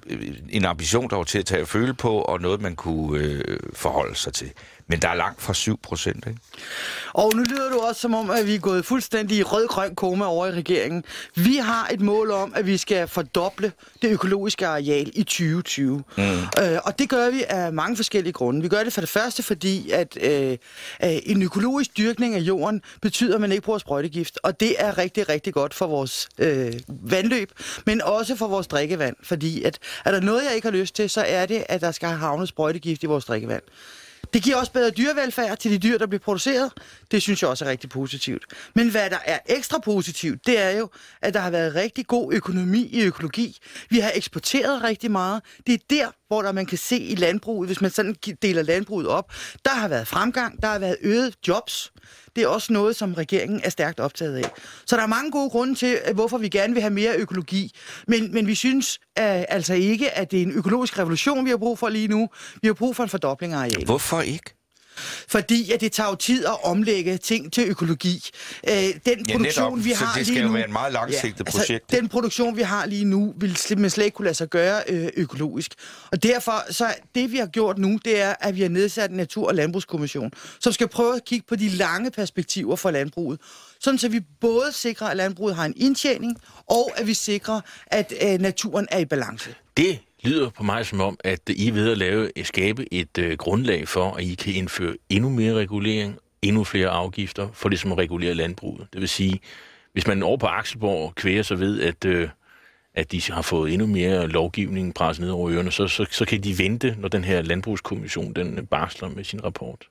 en ambition, der var til at tage at føle på, og noget, man kunne øh, forholde sig til. Men der er langt fra syv procent, ikke? Og nu lyder du også som om, at vi er gået fuldstændig i rød-grøn koma over i regeringen. Vi har et mål om, at vi skal fordoble det økologiske areal i tyve tyve. Mm. Øh, og det gør vi af mange forskellige grunde. Vi gør det for det første, fordi at øh, en økologisk dyrkning af jorden betyder, at man ikke bruger sprøjtegift. Og det er rigtig, rigtig godt for vores øh, vandløb, men også for vores drikkevand. Fordi at, er der noget, jeg ikke har lyst til, så er det, at der skal havne sprøjtegift i vores drikkevand. Det giver også bedre dyrevelfærd til de dyr, der bliver produceret. Det synes jeg også er rigtig positivt. Men hvad der er ekstra positivt, det er jo, at der har været rigtig god økonomi i økologi. Vi har eksporteret rigtig meget. Det er der, hvor der man kan se i landbruget, hvis man sådan deler landbruget op, der har været fremgang, der har været øget jobs. Det er også noget, som regeringen er stærkt optaget af. Så der er mange gode grunde til, hvorfor vi gerne vil have mere økologi. Men, men vi synes uh, altså ikke, at det er en økologisk revolution, vi har brug for lige nu. Vi har brug for en fordobling af arealet. Hvorfor ikke? Fordi at det tager jo tid at omlægge ting til økologi. Øh, den ja, produktion, netop, vi har det skal lige jo nu, være et meget langsigtet ja, projekt. Altså, den produktion, vi har lige nu, vil man slet ikke kunne lade sig gøre øh, økologisk. Og derfor, så det vi har gjort nu, det er, at vi har nedsat en Natur- og Landbrugskommission, som skal prøve at kigge på de lange perspektiver for landbruget. Sådan så vi både sikrer, at landbruget har en indtjening, og at vi sikrer, at øh, naturen er i balance. Det lyder på mig som om, at I er ved at lave, skabe et øh, grundlag for, at I kan indføre endnu mere regulering, endnu flere afgifter, for det som regulerer landbruget. Det vil sige, hvis man over på Akselborg kvæger så ved, at, øh, at de har fået endnu mere lovgivning presset ned over ørerne, så, så, så kan de vente, når den her landbrugskommission den barsler med sin rapport.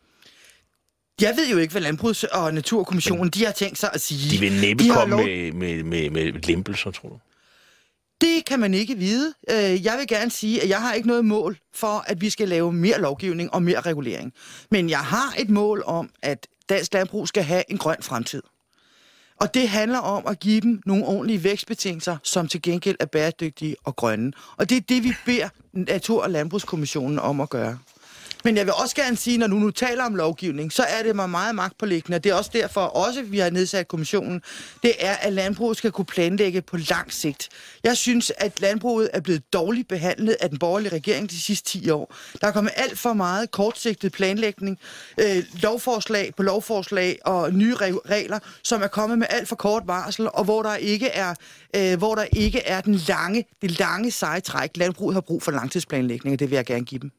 Jeg ved jo ikke, hvad Landbrugs- og Naturkommissionen de har tænkt sig at sige. De vil næppe de komme lov... med, med, med, med lempelser, tror du? Det kan man ikke vide. Jeg vil gerne sige, at jeg har ikke noget mål for, at vi skal lave mere lovgivning og mere regulering. Men jeg har et mål om, at dansk landbrug skal have en grøn fremtid. Og det handler om at give dem nogle ordentlige vækstbetingelser, som til gengæld er bæredygtige og grønne. Og det er det, vi beder Natur- og Landbrugskommissionen om at gøre. Men jeg vil også gerne sige, når du nu taler om lovgivning, så er det mig meget magtpåliggende, og det er også derfor, også vi har nedsat kommissionen, det er, at landbruget skal kunne planlægge på lang sigt. Jeg synes, at landbruget er blevet dårligt behandlet af den borgerlige regering de sidste ti år. Der er kommet alt for meget kortsigtet planlægning, øh, lovforslag på lovforslag og nye regler, som er kommet med alt for kort varsel, og hvor der ikke er, øh, hvor der ikke er den lange, det lange seje træk. Landbruget har brug for langtidsplanlægning, og det vil jeg gerne give dem.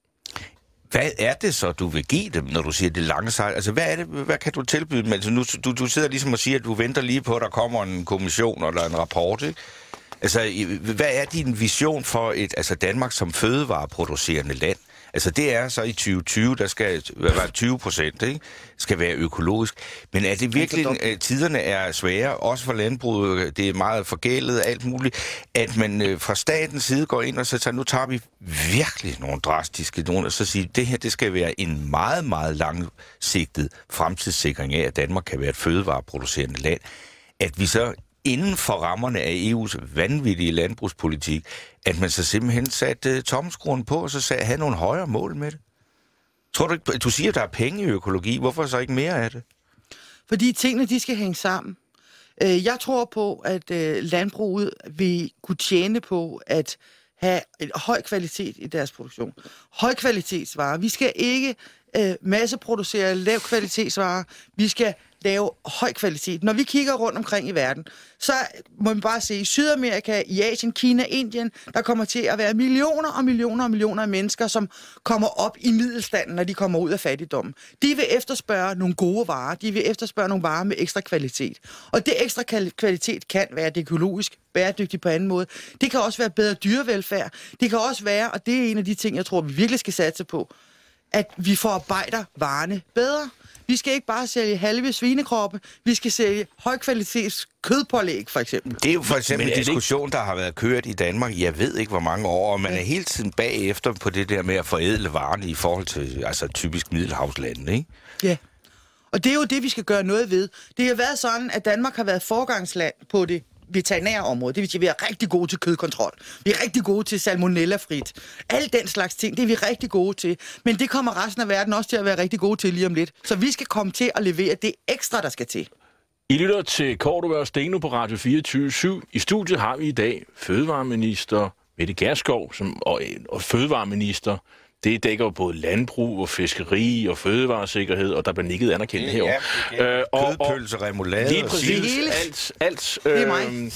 Hvad er det så, du vil give dem, når du siger det lange sejl? Altså, hvad er det, hvad kan du tilbyde dem? Altså, nu, du, du sidder ligesom og siger, at du venter lige på, at der kommer en kommission eller en rapport, ikke? Altså, hvad er din vision for et, altså Danmark som fødevareproducerende land? Altså, det er så i tyve tyve, der skal være tyve procent, ikke? Skal være økologisk. Men er det virkelig, at tiderne er svære, også for landbruget, det er meget forgældet, alt muligt, at man fra statens side går ind og så tager, nu tager vi virkelig nogle drastiske nogle, og så siger, det her, det skal være en meget, meget langsigtet fremtidssikring af, at Danmark kan være et fødevareproducerende land. At vi så inden for rammerne af E U's vanvittige landbrugspolitik, at man så simpelthen satte uh, tommelskruerne på, og så sagde, have nogle højere mål med det. Tror du ikke, du siger, at der er penge i økologi. Hvorfor så ikke mere af det? Fordi tingene, de skal hænge sammen. Jeg tror på, at landbruget vil kunne tjene på at have en høj kvalitet i deres produktion. Højkvalitetsvarer. Vi skal ikke masseproducere lav kvalitetsvarer. Vi skal lave høj kvalitet. Når vi kigger rundt omkring i verden, så må man bare se i Sydamerika, i Asien, Kina, Indien, der kommer til at være millioner og millioner og millioner af mennesker, som kommer op i middelstanden, når de kommer ud af fattigdommen. De vil efterspørge nogle gode varer. De vil efterspørge nogle varer med ekstra kvalitet. Og det ekstra kvalitet kan være det økologisk, bæredygtigt på anden måde. Det kan også være bedre dyrevelfærd. Det kan også være, og det er en af de ting, jeg tror, vi virkelig skal satse på, at vi forarbejder varerne bedre. Vi skal ikke bare sælge halve svinekroppe, vi skal sælge højkvalitets kødpålæg, for eksempel. Det er jo for eksempel en diskussion, der har været kørt i Danmark, jeg ved ikke hvor mange år, og man er hele tiden bagefter på det der med at forædle varerne i forhold til altså typisk middelhavslandene, ikke? Ja, og det er jo det, vi skal gøre noget ved. Det har været sådan, at Danmark har været forgangsland på det veterinære område. Det vil sige, at vi er rigtig gode til kødkontrol. Vi er rigtig gode til salmonellafrit. Al den slags ting, det er vi rigtig gode til. Men det kommer resten af verden også til at være rigtig gode til lige om lidt. Så vi skal komme til at levere det ekstra, der skal til. I lytter til Cordua og Steno på Radio fireogtyve syv. I studiet har vi i dag fødevareminister Mette Gjerskov som, og, og fødevareminister. Det dækker jo både landbrug og fiskeri og fødevaresikkerhed, og der bliver nikket anerkendt herovre. Ja, øh, kødpølse, remoulade. Lige præcis. Alt, alt. Det er mig.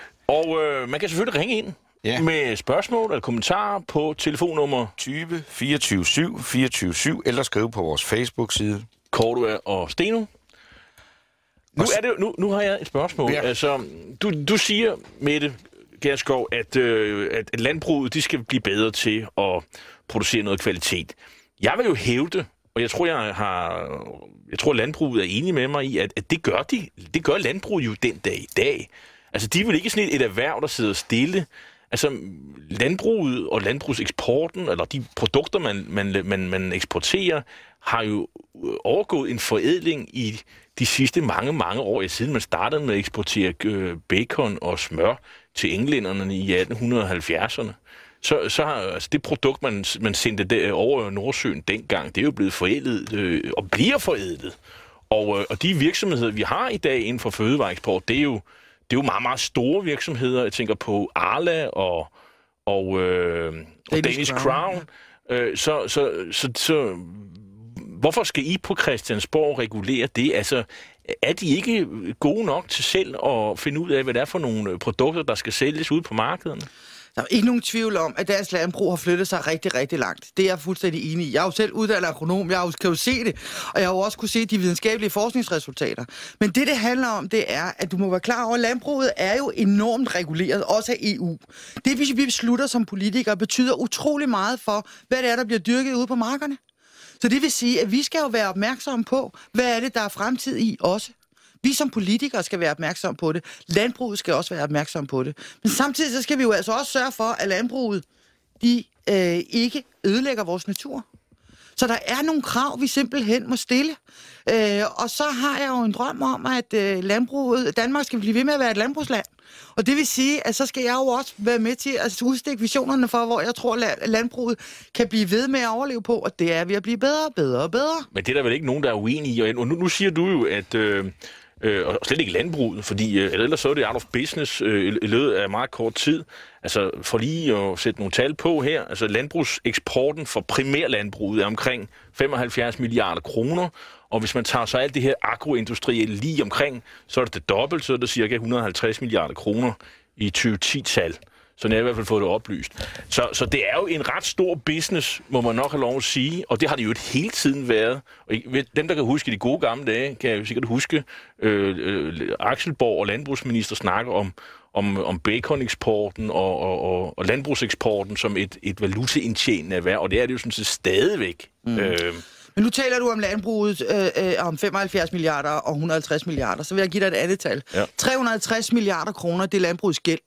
Og øh, man kan selvfølgelig ringe ind ja. med spørgsmål eller kommentarer på telefonnummer tyve fireogtyve syv fireogtyve syv, eller skrive på vores Facebook-side. Cordua og Steno. Nu, er det, nu, nu har jeg et spørgsmål. Ja. Altså, du, du siger, Mette Gjerskov, at, øh, at landbruget de skal blive bedre til at producere noget kvalitet. Jeg vil jo hævde, og jeg tror, jeg har, jeg tror, landbruget er enig med mig i, at, at det gør de. Det gør landbruget jo den dag i dag. Altså, de er vel ikke sådan et, et erhverv, der sidder stille. Altså, landbruget og landbrugseksporten, eller de produkter, man, man, man, man eksporterer, har jo overgået en forædling i de sidste mange, mange år, siden man startede med at eksportere bacon og smør til englænderne i atten halvfjerdserne. Så, så har altså det produkt, man, man sendte der over Nordsøen dengang, det er jo blevet forædlet øh, og bliver forædlet. Og, øh, og de virksomheder, vi har i dag inden for fødevareeksport, det er jo, det er jo meget, meget store virksomheder. Jeg tænker på Arla og, og, øh, og Danish, Danish Crown. Crown. Øh, så, så, så, så hvorfor skal I på Christiansborg regulere det? Altså, er de ikke gode nok til selv at finde ud af, hvad det er for nogle produkter, der skal sælges ud på markederne? Der er ikke nogen tvivl om, at dansk landbrug har flyttet sig rigtig, rigtig langt. Det er jeg fuldstændig enig i. Jeg er jo selv uddannet agronom, jeg kan jo se det, og jeg har jo også kunne se de videnskabelige forskningsresultater. Men det, det handler om, det er, at du må være klar over, at landbruget er jo enormt reguleret, også af E U. Det, vi beslutter som politikere, betyder utrolig meget for, hvad det er, der bliver dyrket ude på markerne. Så det vil sige, at vi skal jo være opmærksomme på, hvad er det, der er fremtid i også. Vi som politikere skal være opmærksomme på det. Landbruget skal også være opmærksom på det. Men samtidig så skal vi jo altså også sørge for, at landbruget de, øh, ikke ødelægger vores natur. Så der er nogle krav, vi simpelthen må stille. Øh, og så har jeg jo en drøm om, at øh, landbruget, Danmark skal blive ved med at være et landbrugsland. Og det vil sige, at så skal jeg jo også være med til at udstikke visionerne for, hvor jeg tror, at landbruget kan blive ved med at overleve på, og det er ved at blive bedre, bedre og bedre. Men det er der vel ikke nogen, der er uenige i. Og nu, nu siger du jo, at... Øh Øh, og slet ikke landbruget, fordi øh, ellers så er det out of business øh, i løbet af meget kort tid. Altså for lige at sætte nogle tal på her, altså landbrugseksporten for primærlandbruget er omkring femoghalvfjerds milliarder kroner, og hvis man tager så alt det her agroindustrielle lige omkring, så er det det dobbelt, så er det cirka et hundrede og halvtreds milliarder kroner i tyve ti-tal. Så jeg har i hvert fald fået det oplyst. Så, så det er jo en ret stor business, må man nok have lov at sige, og det har det jo hele tiden været. Og dem, der kan huske de gode gamle dage, kan jo sikkert huske øh, øh, Axel Borg og landbrugsminister snakke om, om, om baconeksporten og, og, og, og landbrugseksporten som et, et valutaindtjenende erhverv, og det er det jo sådan set stadigvæk. Mm. Øh, Men nu taler du om landbruget øh, øh, om femoghalvfjerds milliarder og et hundrede og halvtreds milliarder, så vil jeg give dig et andet tal. Ja. tre hundrede og halvtreds milliarder kroner, det er landbrugets gæld.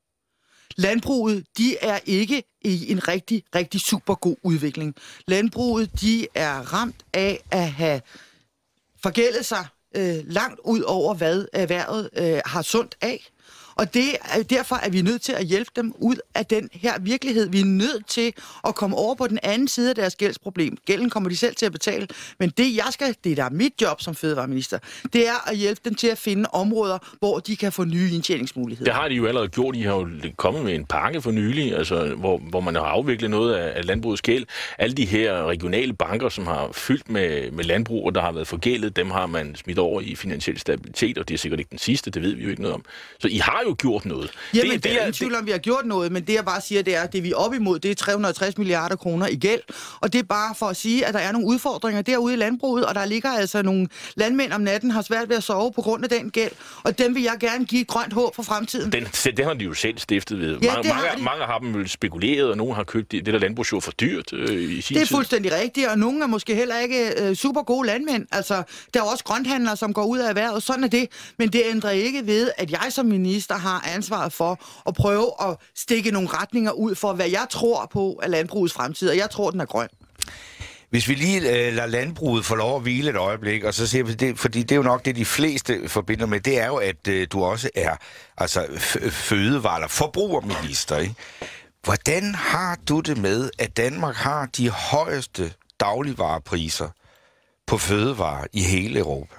Landbruget, de er ikke i en rigtig, rigtig super god udvikling. Landbruget, de er ramt af at have forgældet sig øh, langt ud over, hvad erhvervet øh, har sundt af. Og det, derfor er vi nødt til at hjælpe dem ud af den her virkelighed. Vi er nødt til at komme over på den anden side af deres gældsproblem. Gælden kommer de selv til at betale. Men det, jeg skal, det der er mit job som fødevareminister, det er at hjælpe dem til at finde områder, hvor de kan få nye indtjeningsmuligheder. Det har de jo allerede gjort. De har jo kommet med en pakke for nylig, altså, hvor, hvor man har afviklet noget af, af landbrugets gæld. Alle de her regionale banker, som har fyldt med, med landbrug, og der har været forgældet, dem har man smidt over i finansiel stabilitet, og det er sikkert ikke den sidste, det ved vi jo ikke noget om. Så I har jo gjort noget. Jamen, det, det, det er ingen tvivl om, vi har gjort noget, men det jeg bare siger, det er, at det vi er op imod, det er tre hundrede og tres milliarder kroner i gæld, og det er bare for at sige, at der er nogle udfordringer derude i landbruget, og der ligger altså nogle landmænd om natten, har svært ved at sove på grund af den gæld, og dem vil jeg gerne give et grønt håb for fremtiden. Den, det har de jo selv stiftet ved. Ja, mange, har mange, mange har dem spekuleret, og nogle har købt det der landbrugsjord for dyrt øh, i sin Det er tid. fuldstændig rigtigt, og nogle er måske heller ikke øh, super gode landmænd. Altså, der er også grønthandlere, som går ud af erhvervet, sådan er det, men det ændrer ikke ved, at jeg som minister har ansvaret for at prøve at stikke nogle retninger ud for, hvad jeg tror på af landbrugets fremtid, og jeg tror, den er grøn. Hvis vi lige øh, lader landbruget få lov at hvile et øjeblik, og så ser vi det, fordi det er jo nok det, de fleste forbinder med, det er jo, at øh, du også er altså f- fødevare- eller forbrugerminister, ikke? Hvordan har du det med, at Danmark har de højeste dagligvarepriser på fødevarer i hele Europa?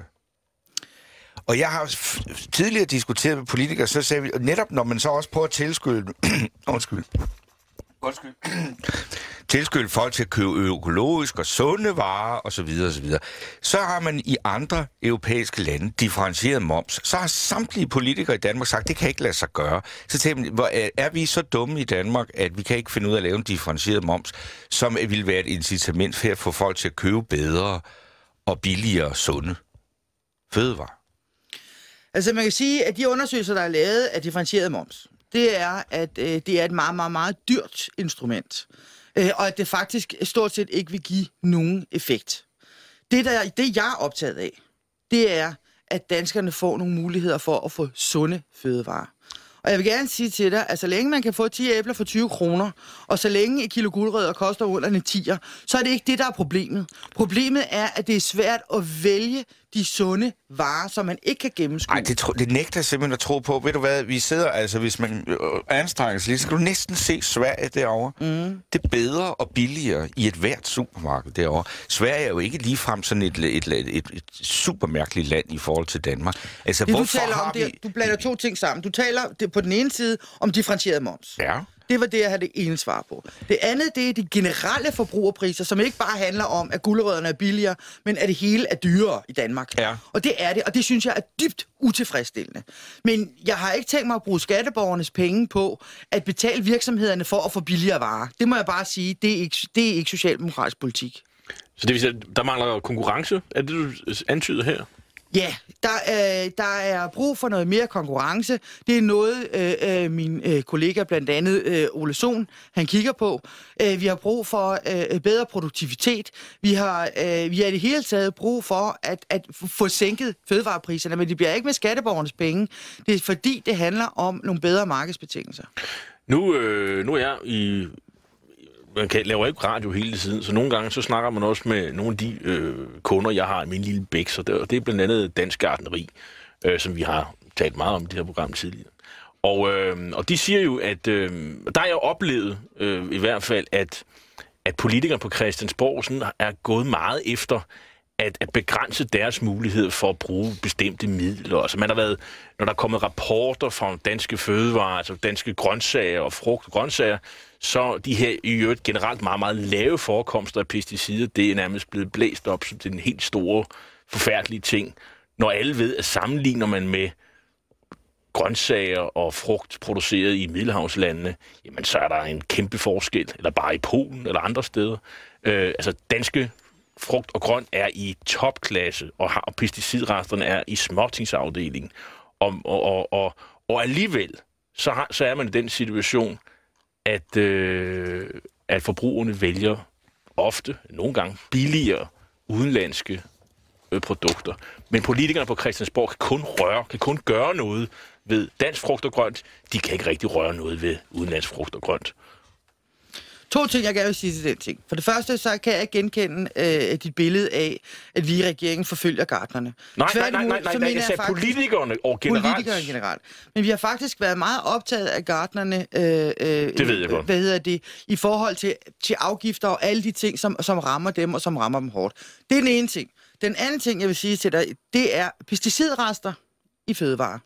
Og jeg har f- tidligere diskuteret med politikere, så sagde vi, netop når man så også prøver at tilskynde, undskyld, undskyld, tilskynde folk til at købe økologisk og sunde varer osv. osv., så har man i andre europæiske lande differentieret moms. Så har samtlige politikere i Danmark sagt, det kan ikke lade sig gøre. Så tænker man, hvor er vi så dumme i Danmark, at vi kan ikke finde ud af at lave en differentieret moms, som vil være et incitament for at få folk til at købe bedre og billigere sunde fødevarer? Altså man kan sige, at de undersøgelser, der er lavet af differentieret moms, det er, at øh, det er et meget, meget, meget dyrt instrument. Øh, og at det faktisk stort set ikke vil give nogen effekt. Det, der, det jeg er optaget af, det er, at danskerne får nogle muligheder for at få sunde fødevarer. Og jeg vil gerne sige til dig, at så længe man kan få ti æbler for tyve kroner, og så længe et kilo gulerødder koster under en tier, så er det ikke det, der er problemet. Problemet er, at det er svært at vælge de sunde varer, som man ikke kan gennemskue. Nej, det, tro, det nægter jeg simpelthen at tro på. Ved du hvad, vi sidder, altså hvis man øh, anstrenger sig lidt, så kan du næsten se Sverige derovre. Mm. Det er bedre og billigere i et hvert supermarked derovre. Sverige er jo ikke ligefrem sådan et, et, et, et, et super mærkeligt land i forhold til Danmark. Altså, det, hvorfor du taler har om, vi... det, du blander to ting sammen. Du taler det, på den ene side om differentieret moms. Ja. Det var det, jeg havde det ene svar på. Det andet, det er de generelle forbrugerpriser, som ikke bare handler om, at gulerødderne er billigere, men at det hele er dyrere i Danmark. Ja. Og det er det, og det synes jeg er dybt utilfredsstillende. Men jeg har ikke tænkt mig at bruge skatteborgernes penge på at betale virksomhederne for at få billigere varer. Det må jeg bare sige, det er ikke, det er ikke socialdemokratisk politik. Så det vil sige, der mangler konkurrence? Er det, du antyder her? Ja, der, øh, der er brug for noget mere konkurrence. Det er noget, øh, øh, min øh, kollega, blandt andet øh, Ole Sohn, han kigger på. Øh, vi har brug for øh, bedre produktivitet. Vi har, øh, vi har i det hele taget brug for at, at få sænket fødevarepriserne, men det bliver ikke med skatteborgernes penge. Det er fordi, det handler om nogle bedre markedsbetingelser. Nu, øh, nu er jeg i... Man kan, laver ikke radio hele tiden, så nogle gange så snakker man også med nogle af de øh, kunder, jeg har i min lille bæk, så det, det er blandt andet Dansk Gartneri, øh, som vi har talt meget om i det her program tidligere. Og, øh, og de siger jo, at øh, der er jeg oplevet øh, i hvert fald, at, at politikere på Christiansborg sådan er gået meget efter at, at begrænse deres mulighed for at bruge bestemte midler. Altså man har været, når der er kommet rapporter fra danske fødevarer, altså danske grøntsager og frugt og grøntsager, så de her i øvrigt generelt meget, meget lave forekomster af pesticider, det er nærmest blevet blæst op som den helt store, forfærdelige ting. Når alle ved, at sammenligner man med grøntsager og frugt produceret i Middelhavslandene, jamen så er der en kæmpe forskel, eller bare i Polen eller andre steder. Øh, altså danske frugt og grønt er i topklasse, og, har, og pesticidresterne er i småtingsafdelingen. Og, og, og, og, og alligevel, så, har, så er man i den situation, at, øh, at forbrugerne vælger ofte, nogle gange, billigere udenlandske øh, produkter. Men politikerne på Christiansborg kan kun røre, kan kun gøre noget ved dansk frugt og grønt. De kan ikke rigtig røre noget ved udenlandsk frugt og grønt. To ting, jeg gerne vil sige til den ting. For det første, så kan jeg genkende øh, dit billede af, at vi i regeringen forfølger gartnerne. Nej, nej, nej, nej, nej, nej, jeg sagde politikerne og generelt. Politikerne generelt. Men vi har faktisk været meget optaget af gartnerne, øh, øh, det ved jeg godt. Hvad hedder det, i forhold til, til afgifter og alle de ting, som, som rammer dem og som rammer dem hårdt. Det er den ene ting. Den anden ting, jeg vil sige til dig, det er pesticidrester i fødevarer.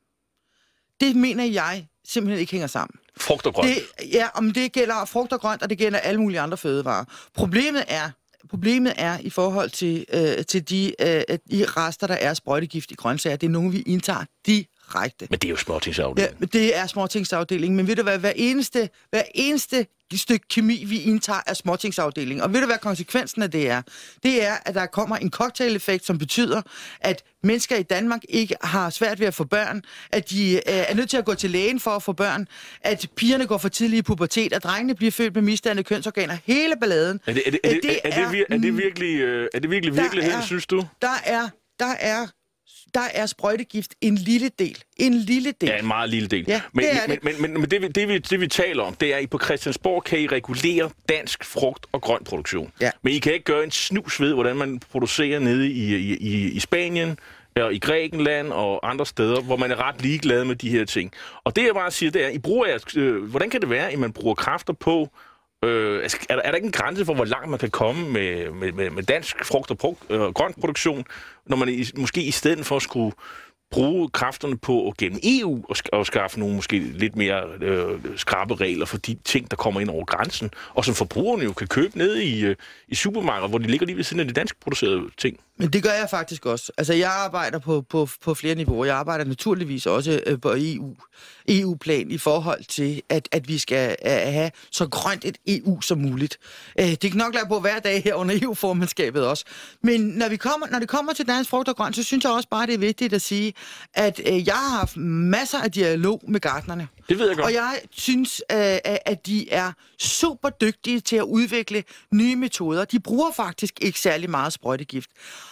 Det mener jeg simpelthen ikke hænger sammen. Frugt og grønt. Det, ja, om det gælder frugt og grønt, og det gælder alle mulige andre fødevarer. Problemet er, problemet er i forhold til, øh, til de, øh, de rester, der er sprøjtegift i grøntsager. Det er nogle, vi indtager direkte. Men det er jo småtingsafdelingen. Ja, det er småtingsafdelingen. Men ved du hvad, hver eneste, hver eneste stykke kemi, vi indtager, er småtingsafdelingen. Og ved du hvad konsekvensen af det er? Det er, at der kommer en cocktail-effekt, som betyder, at mennesker i Danmark ikke har svært ved at få børn, at de øh, er nødt til at gå til lægen for at få børn, at pigerne går for tidlig i pubertet, at drengene bliver født med misdannede kønsorganer. Hele balladen. Er det, er det, er det, er, er, er, det, er det virkelig, øh, er det virkelig virkeligheden, synes du? Der er, der er Der er sprøjtegift en lille del. En lille del. Ja, en meget lille del. Ja, men, det er men, det. men, men, men det, vi, det, vi, det vi taler om, det er, at I på Christiansborg kan I regulere dansk frugt- og grøntproduktion. Ja. Men I kan ikke gøre en snus ved, hvordan man producerer nede i, i, i, i Spanien, og i Grækenland og andre steder, hvor man er ret ligeglad med de her ting. Og det jeg bare siger, det er, I bruger jeres, øh, hvordan kan det være, at man bruger kræfter på. Øh, er, der, er der ikke en grænse for, hvor langt man kan komme med, med, med dansk frugt- og pro- øh, grøntproduktion, når man i, måske i stedet for at skulle bruge kræfterne på at gennem E U og, sk- og skaffe nogle måske lidt mere øh, skrappe regler for de ting, der kommer ind over grænsen, og som forbrugerne jo kan købe nede i, øh, i supermarkeder, hvor de ligger lige ved siden af de dansk producerede ting. Men det gør jeg faktisk også. Altså, jeg arbejder på, på, på flere niveauer. Jeg arbejder naturligvis også øh, på E U, E U-plan i forhold til, at, at vi skal øh, have så grønt et E U som muligt. Øh, det kan nok lade på hver dag her under E U-formandskabet også. Men når, vi kommer, når det kommer til dansk frugt og grønt, så synes jeg også bare, det er vigtigt at sige, at øh, jeg har haft masser af dialog med gartnerne. Det ved jeg godt. Og jeg synes, øh, at de er super dygtige til at udvikle nye metoder. De bruger faktisk ikke særlig meget sprøjtegift.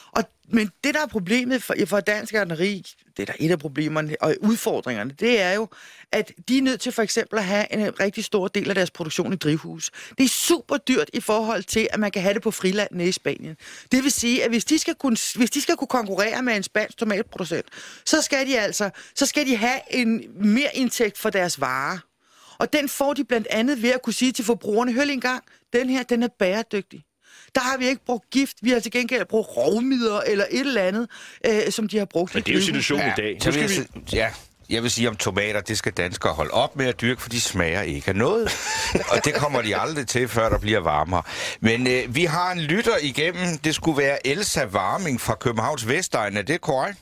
Og, men det, der er problemet for, for dansk gartneri, det er der et af problemerne og udfordringerne, det er jo, at de er nødt til for eksempel at have en rigtig stor del af deres produktion i drivhus. Det er super dyrt i forhold til, at man kan have det på friland nede i Spanien. Det vil sige, at hvis de skal kunne, hvis de skal kunne konkurrere med en spansk tomatproducent, så skal de altså så skal de have en mere indtægt for deres varer. Og den får de blandt andet ved at kunne sige til forbrugerne, hør lige en gang, den her, den er bæredygtig. Der har vi ikke brugt gift, vi har til gengæld brugt rovmidler eller et eller andet, øh, som de har brugt. Men det er jo situationen ja, i dag. Så vil jeg, ja, jeg vil sige om tomater, det skal danskere holde op med at dyrke, for de smager ikke af noget. Og det kommer de aldrig til, før der bliver varmere. Men øh, vi har en lytter igennem, det skulle være Elsa Warming fra Københavns Vestegn, er det korrekt?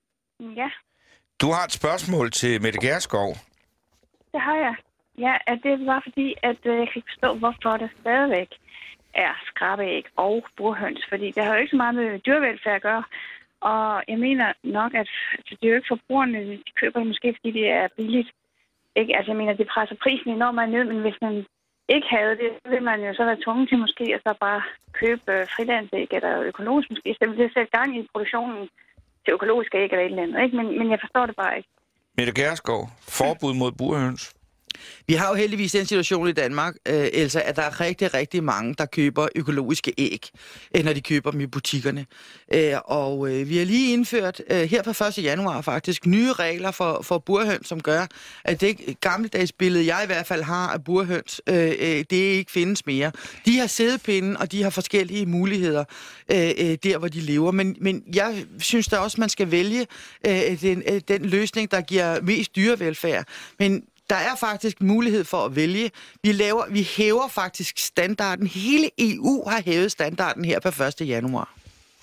Ja. Du har et spørgsmål til Mette Gjerskov. Det har jeg. Ja, at det var fordi, at øh, jeg kan ikke forstå, hvorfor der stadigvæk er skrabeæg og burhøns, fordi det har jo ikke så meget med dyrevelfærd at gøre. Og jeg mener nok, at det er jo ikke forbrugerne, de køber det måske, fordi det er billigt. Ikke? Altså jeg mener, det presser prisen enormt meget ned, men hvis man ikke havde det, så ville man jo så være tvunget til måske at så bare købe øh, frilandsæg eller økologisk måske. Så det vil sætte gang i produktionen til økologiske æg eller et eller andet. Ikke? Men, men jeg forstår det bare ikke. Mette Gjerskov, forbud mod burhøns. Vi har jo heldigvis den situation i Danmark, øh, Elsa, at der er rigtig, rigtig mange, der køber økologiske æg, øh, når de køber dem i butikkerne. Øh, og øh, vi har lige indført, øh, her på første januar faktisk, nye regler for, for burhøns, som gør, at det gammeldags billede, jeg i hvert fald har af burhøns, øh, øh, det ikke findes mere. De har sædepinde, og de har forskellige muligheder øh, øh, der, hvor de lever. Men, men jeg synes da også, man skal vælge øh, den, øh, den løsning, der giver mest dyrevelfærd. Men der er faktisk mulighed for at vælge. Vi, laver, vi hæver faktisk standarden. Hele E U har hævet standarden her på første januar.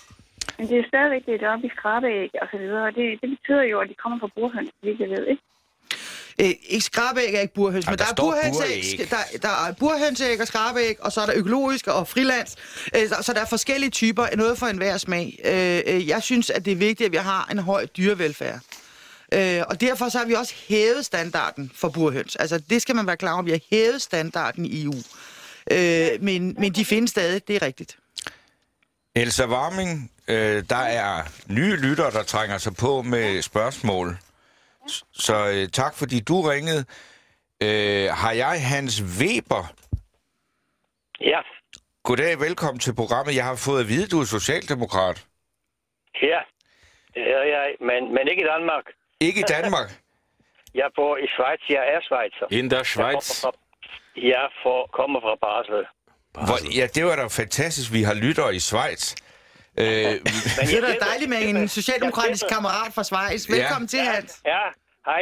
Men det er stadigvæk det er oppe i skrabeæg og så videre, og det, det betyder jo, at de kommer fra burhøns, det jeg ved, ikke? Øh, ikke skrabeæg er ikke burhøns, ja, men der, der er burhønsæg, der, der er burhønsæg og skrabeæg, og så er der økologiske og frilands. Øh, så der er forskellige typer, noget for enhver smag. Øh, jeg synes, at det er vigtigt, at vi har en høj dyrevelfærd. Øh, og derfor så har vi også hævet standarden for burhøns. Altså, det skal man være klar over. Vi har hævet standarden i E U. Øh, men, men de findes stadig, det er rigtigt. Elsa Warming, øh, der er nye lyttere, der trænger sig på med spørgsmål. Så øh, tak, fordi du ringede. Øh, har jeg Hans Weber? Ja. Goddag, velkommen til programmet. Jeg har fået at vide, at du er socialdemokrat. Ja, det er jeg, men, men ikke i Danmark. Ikke i Danmark? Jeg bor i Schweiz. Jeg er schweizer. In der Schweiz? Jeg får, kommer fra Basel. Hvor, ja, det var da fantastisk, vi har lyttere i Schweiz. Øh, men det er da dejligt med en socialdemokratisk kammerat fra Schweiz. Velkommen ja. til, Hans. Ja, hej.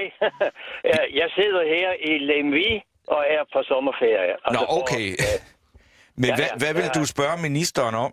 Jeg sidder her i Lemvig og er på sommerferie. Altså Nå, okay. For, men ja, hvad, hvad vil du spørge ministeren om?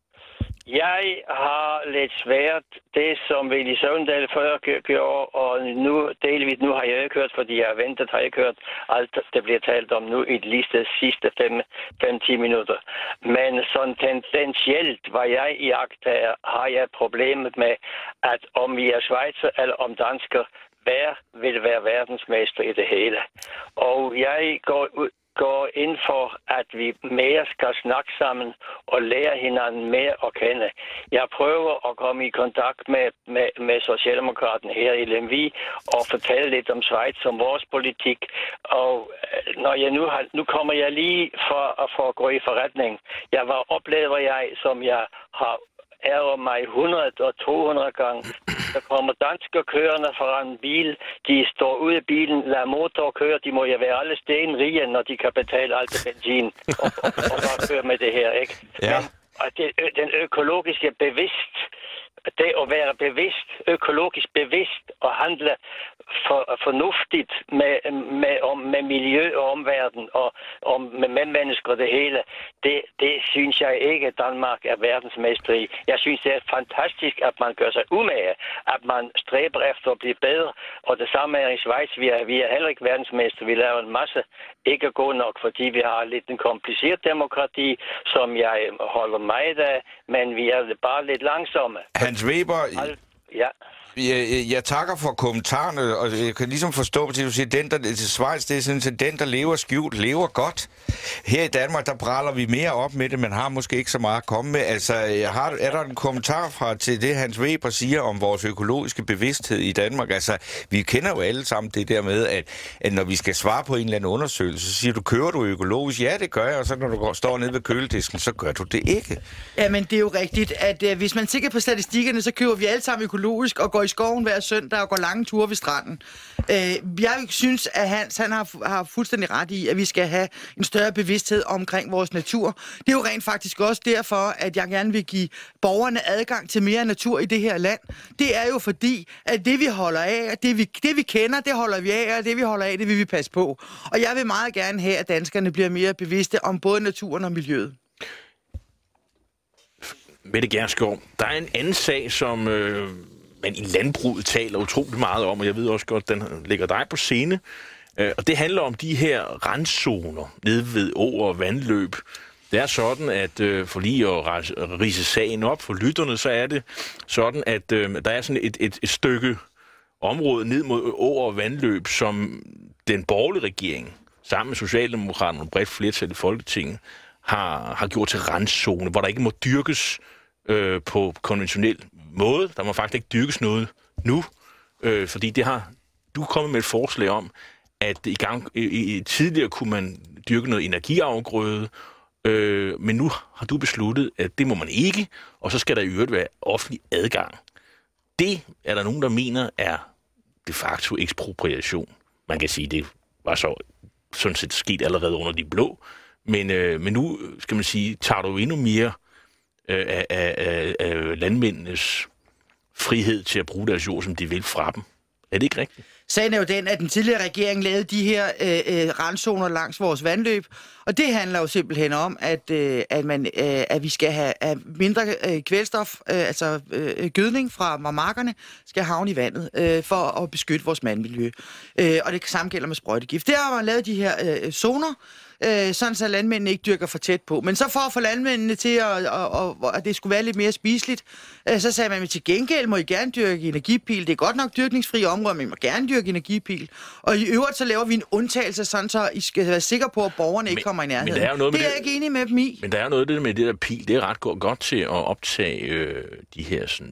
Jeg har lidt svært det, som Villy Søvndal før gjorde, og nu delvis nu har jeg ikke hørt, fordi jeg har ventet, har jeg ikke hørt alt, det bliver talt om nu i de sidste fem til ti minutter. Men sådan tendentielt, hvad jeg i agt her, har jeg problemet med, at om vi er schweizer eller om dansker, hver vil være verdensmester i det hele. Og jeg går ud går ind for, at vi mere skal snakke sammen og lære hinanden mere at kende. Jeg prøver at komme i kontakt med, med, med Socialdemokraten her i Lemvig og fortælle lidt om Schweiz, om vores politik. Og når jeg nu, har, nu kommer jeg lige for, for at gå i forretning. Jeg var oplever jeg, som jeg har ærger mig hundrede og to hundrede gange. Der kommer danskere kørende fra en bil. De står ude af bilen, lader motor køre. De må jo være alle stenrige, når de kan betale alt det benzin og, og, og bare køre med det her, ikke? Ja. Men og det, den økologiske bevidst, det at være bevidst, økologisk bevidst og handle for, fornuftigt med, med, om, med miljø og omverden og om, med, med mennesker og det hele, det, det synes jeg ikke, at Danmark er verdensmester i. Jeg synes, det er fantastisk, at man gør sig umage, at man stræber efter at blive bedre, og det samme er i Schweiz. Vi er, vi er heller ikke verdensmester. Vi laver en masse ikke god nok, fordi vi har lidt en kompliceret demokrati, som jeg holder meget af, men vi er bare lidt langsomme. Hans Weber, ja. Jeg, jeg takker for kommentarerne, og jeg kan ligesom forstå, at du siger, den der til Schweiz, det er sådan, at den, der lever skjult, lever godt. Her i Danmark, der bræller vi mere op med det, men har måske ikke så meget at komme med. Altså, har, er der en kommentar fra til det, Hans Weber siger om vores økologiske bevidsthed i Danmark? Altså, vi kender jo alle sammen det der med, at, at når vi skal svare på en eller anden undersøgelse, så siger du, kører du økologisk? Ja, det gør jeg, og så når du går, står nede ved køledisken, så gør du det ikke. Ja, men det er jo rigtigt, at øh, hvis man tænker på statistikkerne, så køber vi alle sammen økologisk og går i skoven hver søndag og går lange ture ved stranden. Øh, jeg synes, at Hans han har, har fuldstændig ret i, at vi skal have en større bevidsthed omkring vores natur. Det er jo rent faktisk også derfor, at jeg gerne vil give borgerne adgang til mere natur i det her land. Det er jo fordi, at det vi holder af, og det vi, det vi kender, det holder vi af, og det vi holder af, det vil vi passe på. Og jeg vil meget gerne have, at danskerne bliver mere bevidste om både naturen og miljøet. Mette Gjerskov, der er en anden sag, som øh, man i landbruget taler utrolig meget om, og jeg ved også godt, den ligger dig på scene. Øh, og det handler om de her randzoner nede ved åer og vandløb. Det er sådan, at øh, for lige at ridse sagen op for lytterne, så er det sådan, at øh, der er sådan et, et, et stykke område ned mod åer og vandløb, som den borgerlige regering, sammen med Socialdemokraterne og bredt flertal i Folketinget, har, har gjort til randzone, hvor der ikke må dyrkes øh, på konventionel måde. Der må faktisk ikke dyrkes noget nu, øh, fordi det har du er kommet med et forslag om, at i gang i, i, tidligere kunne man dyrke noget energiafgrøde, øh, men nu har du besluttet, at det må man ikke, og så skal der i øvrigt være offentlig adgang. Det er der nogen, der mener er de facto ekspropriation. Man kan sige, det var så sådan set sket allerede under de blå, men, øh, men nu, skal man sige, tager du endnu mere øh, af, af, af landmændenes frihed til at bruge deres jord, som de vil fra dem. Er det ikke rigtigt? Sagen er jo den, at den tidligere regering lavede de her øh, øh, randzoner langs vores vandløb, og det handler jo simpelthen om, at, øh, at, man, øh, at vi skal have have mindre øh, kvælstof, øh, altså øh, gødning fra markerne, skal havne i vandet øh, for at beskytte vores vandmiljø. Øh, og det samme gælder med sprøjtegift. Der har man lavet de her øh, zoner, øh, sådan så landmændene ikke dyrker for tæt på. Men så for at få landmændene til, at, at, at, at det skulle være lidt mere spiseligt, øh, så sagde man, at til gengæld må I gerne dyrke energipil. Det er godt nok dyrkningsfri områder, men I må gerne dyrke energipil. Og i øvrigt så laver vi en undtagelse, sådan så I skal være sikre på, at borgerne ikke men, kommer i nærheden. Men der er jo noget det er jeg ikke enig med dem i. Men der er jo noget det med det der pil. Det er ret godt, godt til at optage øh, de her sådan,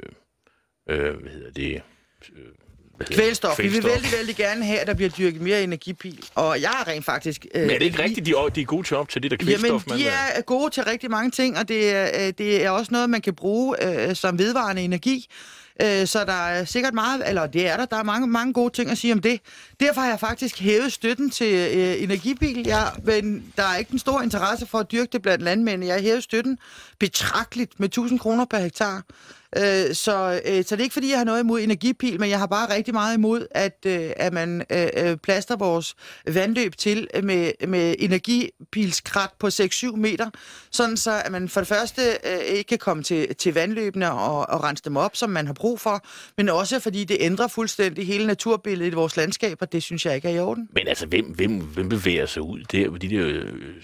øh, øh, hvad hedder det... Øh, Kvælstof. Vi vil vældig, vældig gerne have, at der bliver dyrket mere energipil. Og jeg er rent faktisk... Øh, Men er det ikke rigtigt, de, de er gode til at optage det der kvælstof? Jamen, de er gode til rigtig mange ting, og det er, det er også noget, man kan bruge øh, som vedvarende energi. Øh, så der er sikkert meget... Eller det er der. Der er mange, mange gode ting at sige om det. Derfor har jeg faktisk hævet støtten til øh, energipil. Jeg, men der er ikke en stor interesse for at dyrke det blandt landmænd. Jeg har hævet støtten betragteligt med tusind kroner per hektar. Øh, så, øh, så det er ikke, fordi jeg har noget imod energipil, men jeg har bare rigtig meget imod, at, øh, at man øh, plaster vores vandløb til med, med energipilskrat på seks til syv meter, sådan så at man for det første øh, ikke kan komme til, til vandløbene og, og rense dem op, som man har brug for, men også fordi det ændrer fuldstændig hele naturbilledet i vores landskab, og det synes jeg ikke er i orden. Men altså, hvem, hvem, hvem bevæger sig ud der ved de der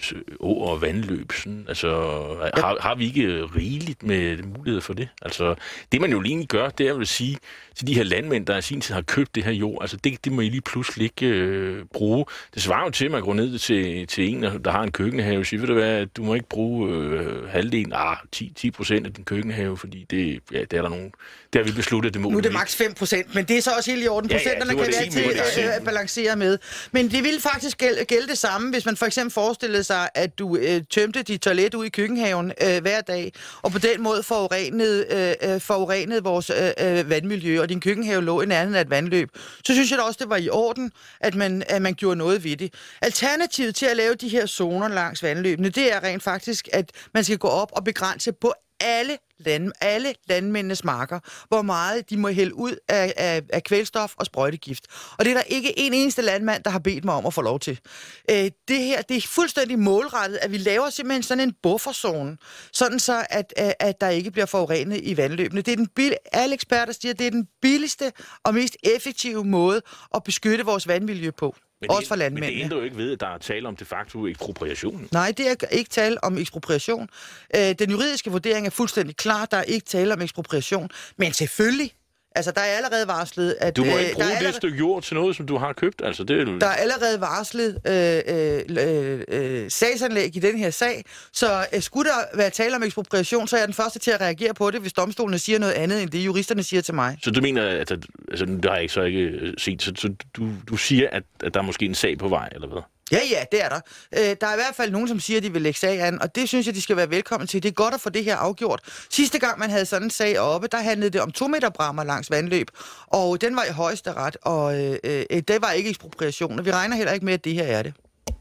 åer og vandløb? Sådan? Altså, har, har vi ikke rigeligt med mulighed for det? Altså, det man jo lige gør, det er at sige til de her landmænd, der i sin tid har købt det her jord, altså det, det må I lige pludselig ikke øh, bruge. Det svarer jo til, at man går ned til, til en, der har en køkkenhave, og siger, ved du hvad, du må ikke bruge øh, halvdelen, ah, ti procent af din køkkenhave, fordi det, ja, det er der nogen, det har vi besluttet, det må. Nu er det maks fem procent, men det er så også helt i orden. Procenterne ja, ja, kan vi altid øh, balancere med. Men det vil faktisk gælde, gælde det samme, hvis man for eksempel forestillede sig, at du øh, tømte dit toilet ud i køkkenhaven øh, hver dag, og på den måde forurenede, øh, forurenede vores øh, vandmiljø, og din køkkenhave lå i nærheden af et vandløb, så synes jeg da også, det var i orden, at man, at man gjorde noget ved det. Alternativet til at lave de her zoner langs vandløbene, det er rent faktisk, at man skal gå op og begrænse på alle, land, alle landmændenes marker, hvor meget de må hælde ud af, af, af kvælstof og sprøjtegift. Og det er der ikke en eneste landmand, der har bedt mig om at få lov til. Øh, det her, det er fuldstændig målrettet, at vi laver simpelthen sådan en bufferzone, sådan så, at, at, at der ikke bliver forurenet i vandløbene. Det er den billig, alle eksperter siger, det er den billigste og mest effektive måde at beskytte vores vandmiljø på. Men også for landmændene. Men det ændrer jo ikke ved, at der er tale om de facto ekspropriation. Nej, det er ikke tale om ekspropriation. Øh, den juridiske vurdering er fuldstændig klar. Der er ikke tale om ekspropriation. Men selvfølgelig Altså, der er allerede varslet, at... Du må øh, ikke bruge allerede, det stykke jord til noget, som du har købt. Altså, det er... Der er allerede varslet øh, øh, øh, sagsanlæg i den her sag, så øh, skulle der være tale om ekspropriation, så er jeg den første til at reagere på det, hvis domstolene siger noget andet, end det juristerne siger til mig. Så du mener, at... Altså, det har jeg ikke så ikke set. Så, så du, du siger, at, at der er måske en sag på vej, eller hvad? Ja, ja, det er der. Øh, der er i hvert fald nogen, som siger, at de vil lægge sag an, og det synes jeg, de skal være velkommen til. Det er godt at få det her afgjort. Sidste gang, man havde sådan en sag oppe, der handlede det om to meter brammer langs vandløb, og den var i højesteret, og øh, øh, det var ikke ekspropriation, og vi regner heller ikke med, at det her er det.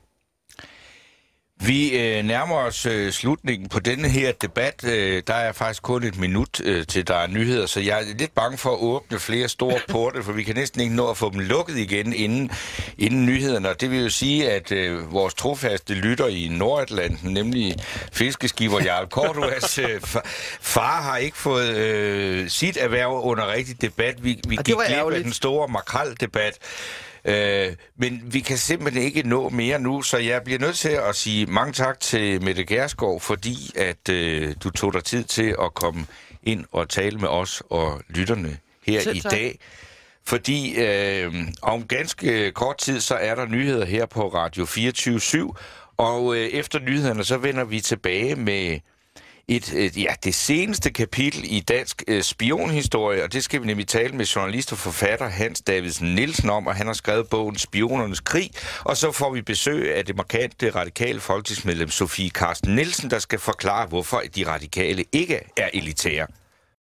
Vi øh, nærmer os øh, slutningen på denne her debat. Øh, der er faktisk kun et minut øh, til der er nyheder, så jeg er lidt bange for at åbne flere store porte, for vi kan næsten ikke nå at få dem lukket igen inden, inden nyhederne. Og det vil jo sige, at øh, vores trofaste lytter i Nordatlanten, nemlig fiskeskipper Jarl Korduas øh, far, har ikke fået øh, sit erhverv under rigtig debat. Vi, vi gik glip af den store makreldebat. Øh, men vi kan simpelthen ikke nå mere nu, så jeg bliver nødt til at sige mange tak til Mette Gjerskov, fordi at øh, du tog dig tid til at komme ind og tale med os og lytterne her Selv i tak. dag. Fordi øh, om ganske kort tid, så er der nyheder her på Radio fireogtyve syv, og øh, efter nyhederne, så vender vi tilbage med Et, et, ja, det seneste kapitel i dansk øh, spionhistorie, og det skal vi nemlig tale med journalist og forfatter Hans Davidsen Nielsen om, og han har skrevet bogen Spionernes Krig, og så får vi besøg af det markante radikale folketingsmedlem Sofie Carsten Nielsen, der skal forklare, hvorfor de radikale ikke er elitære.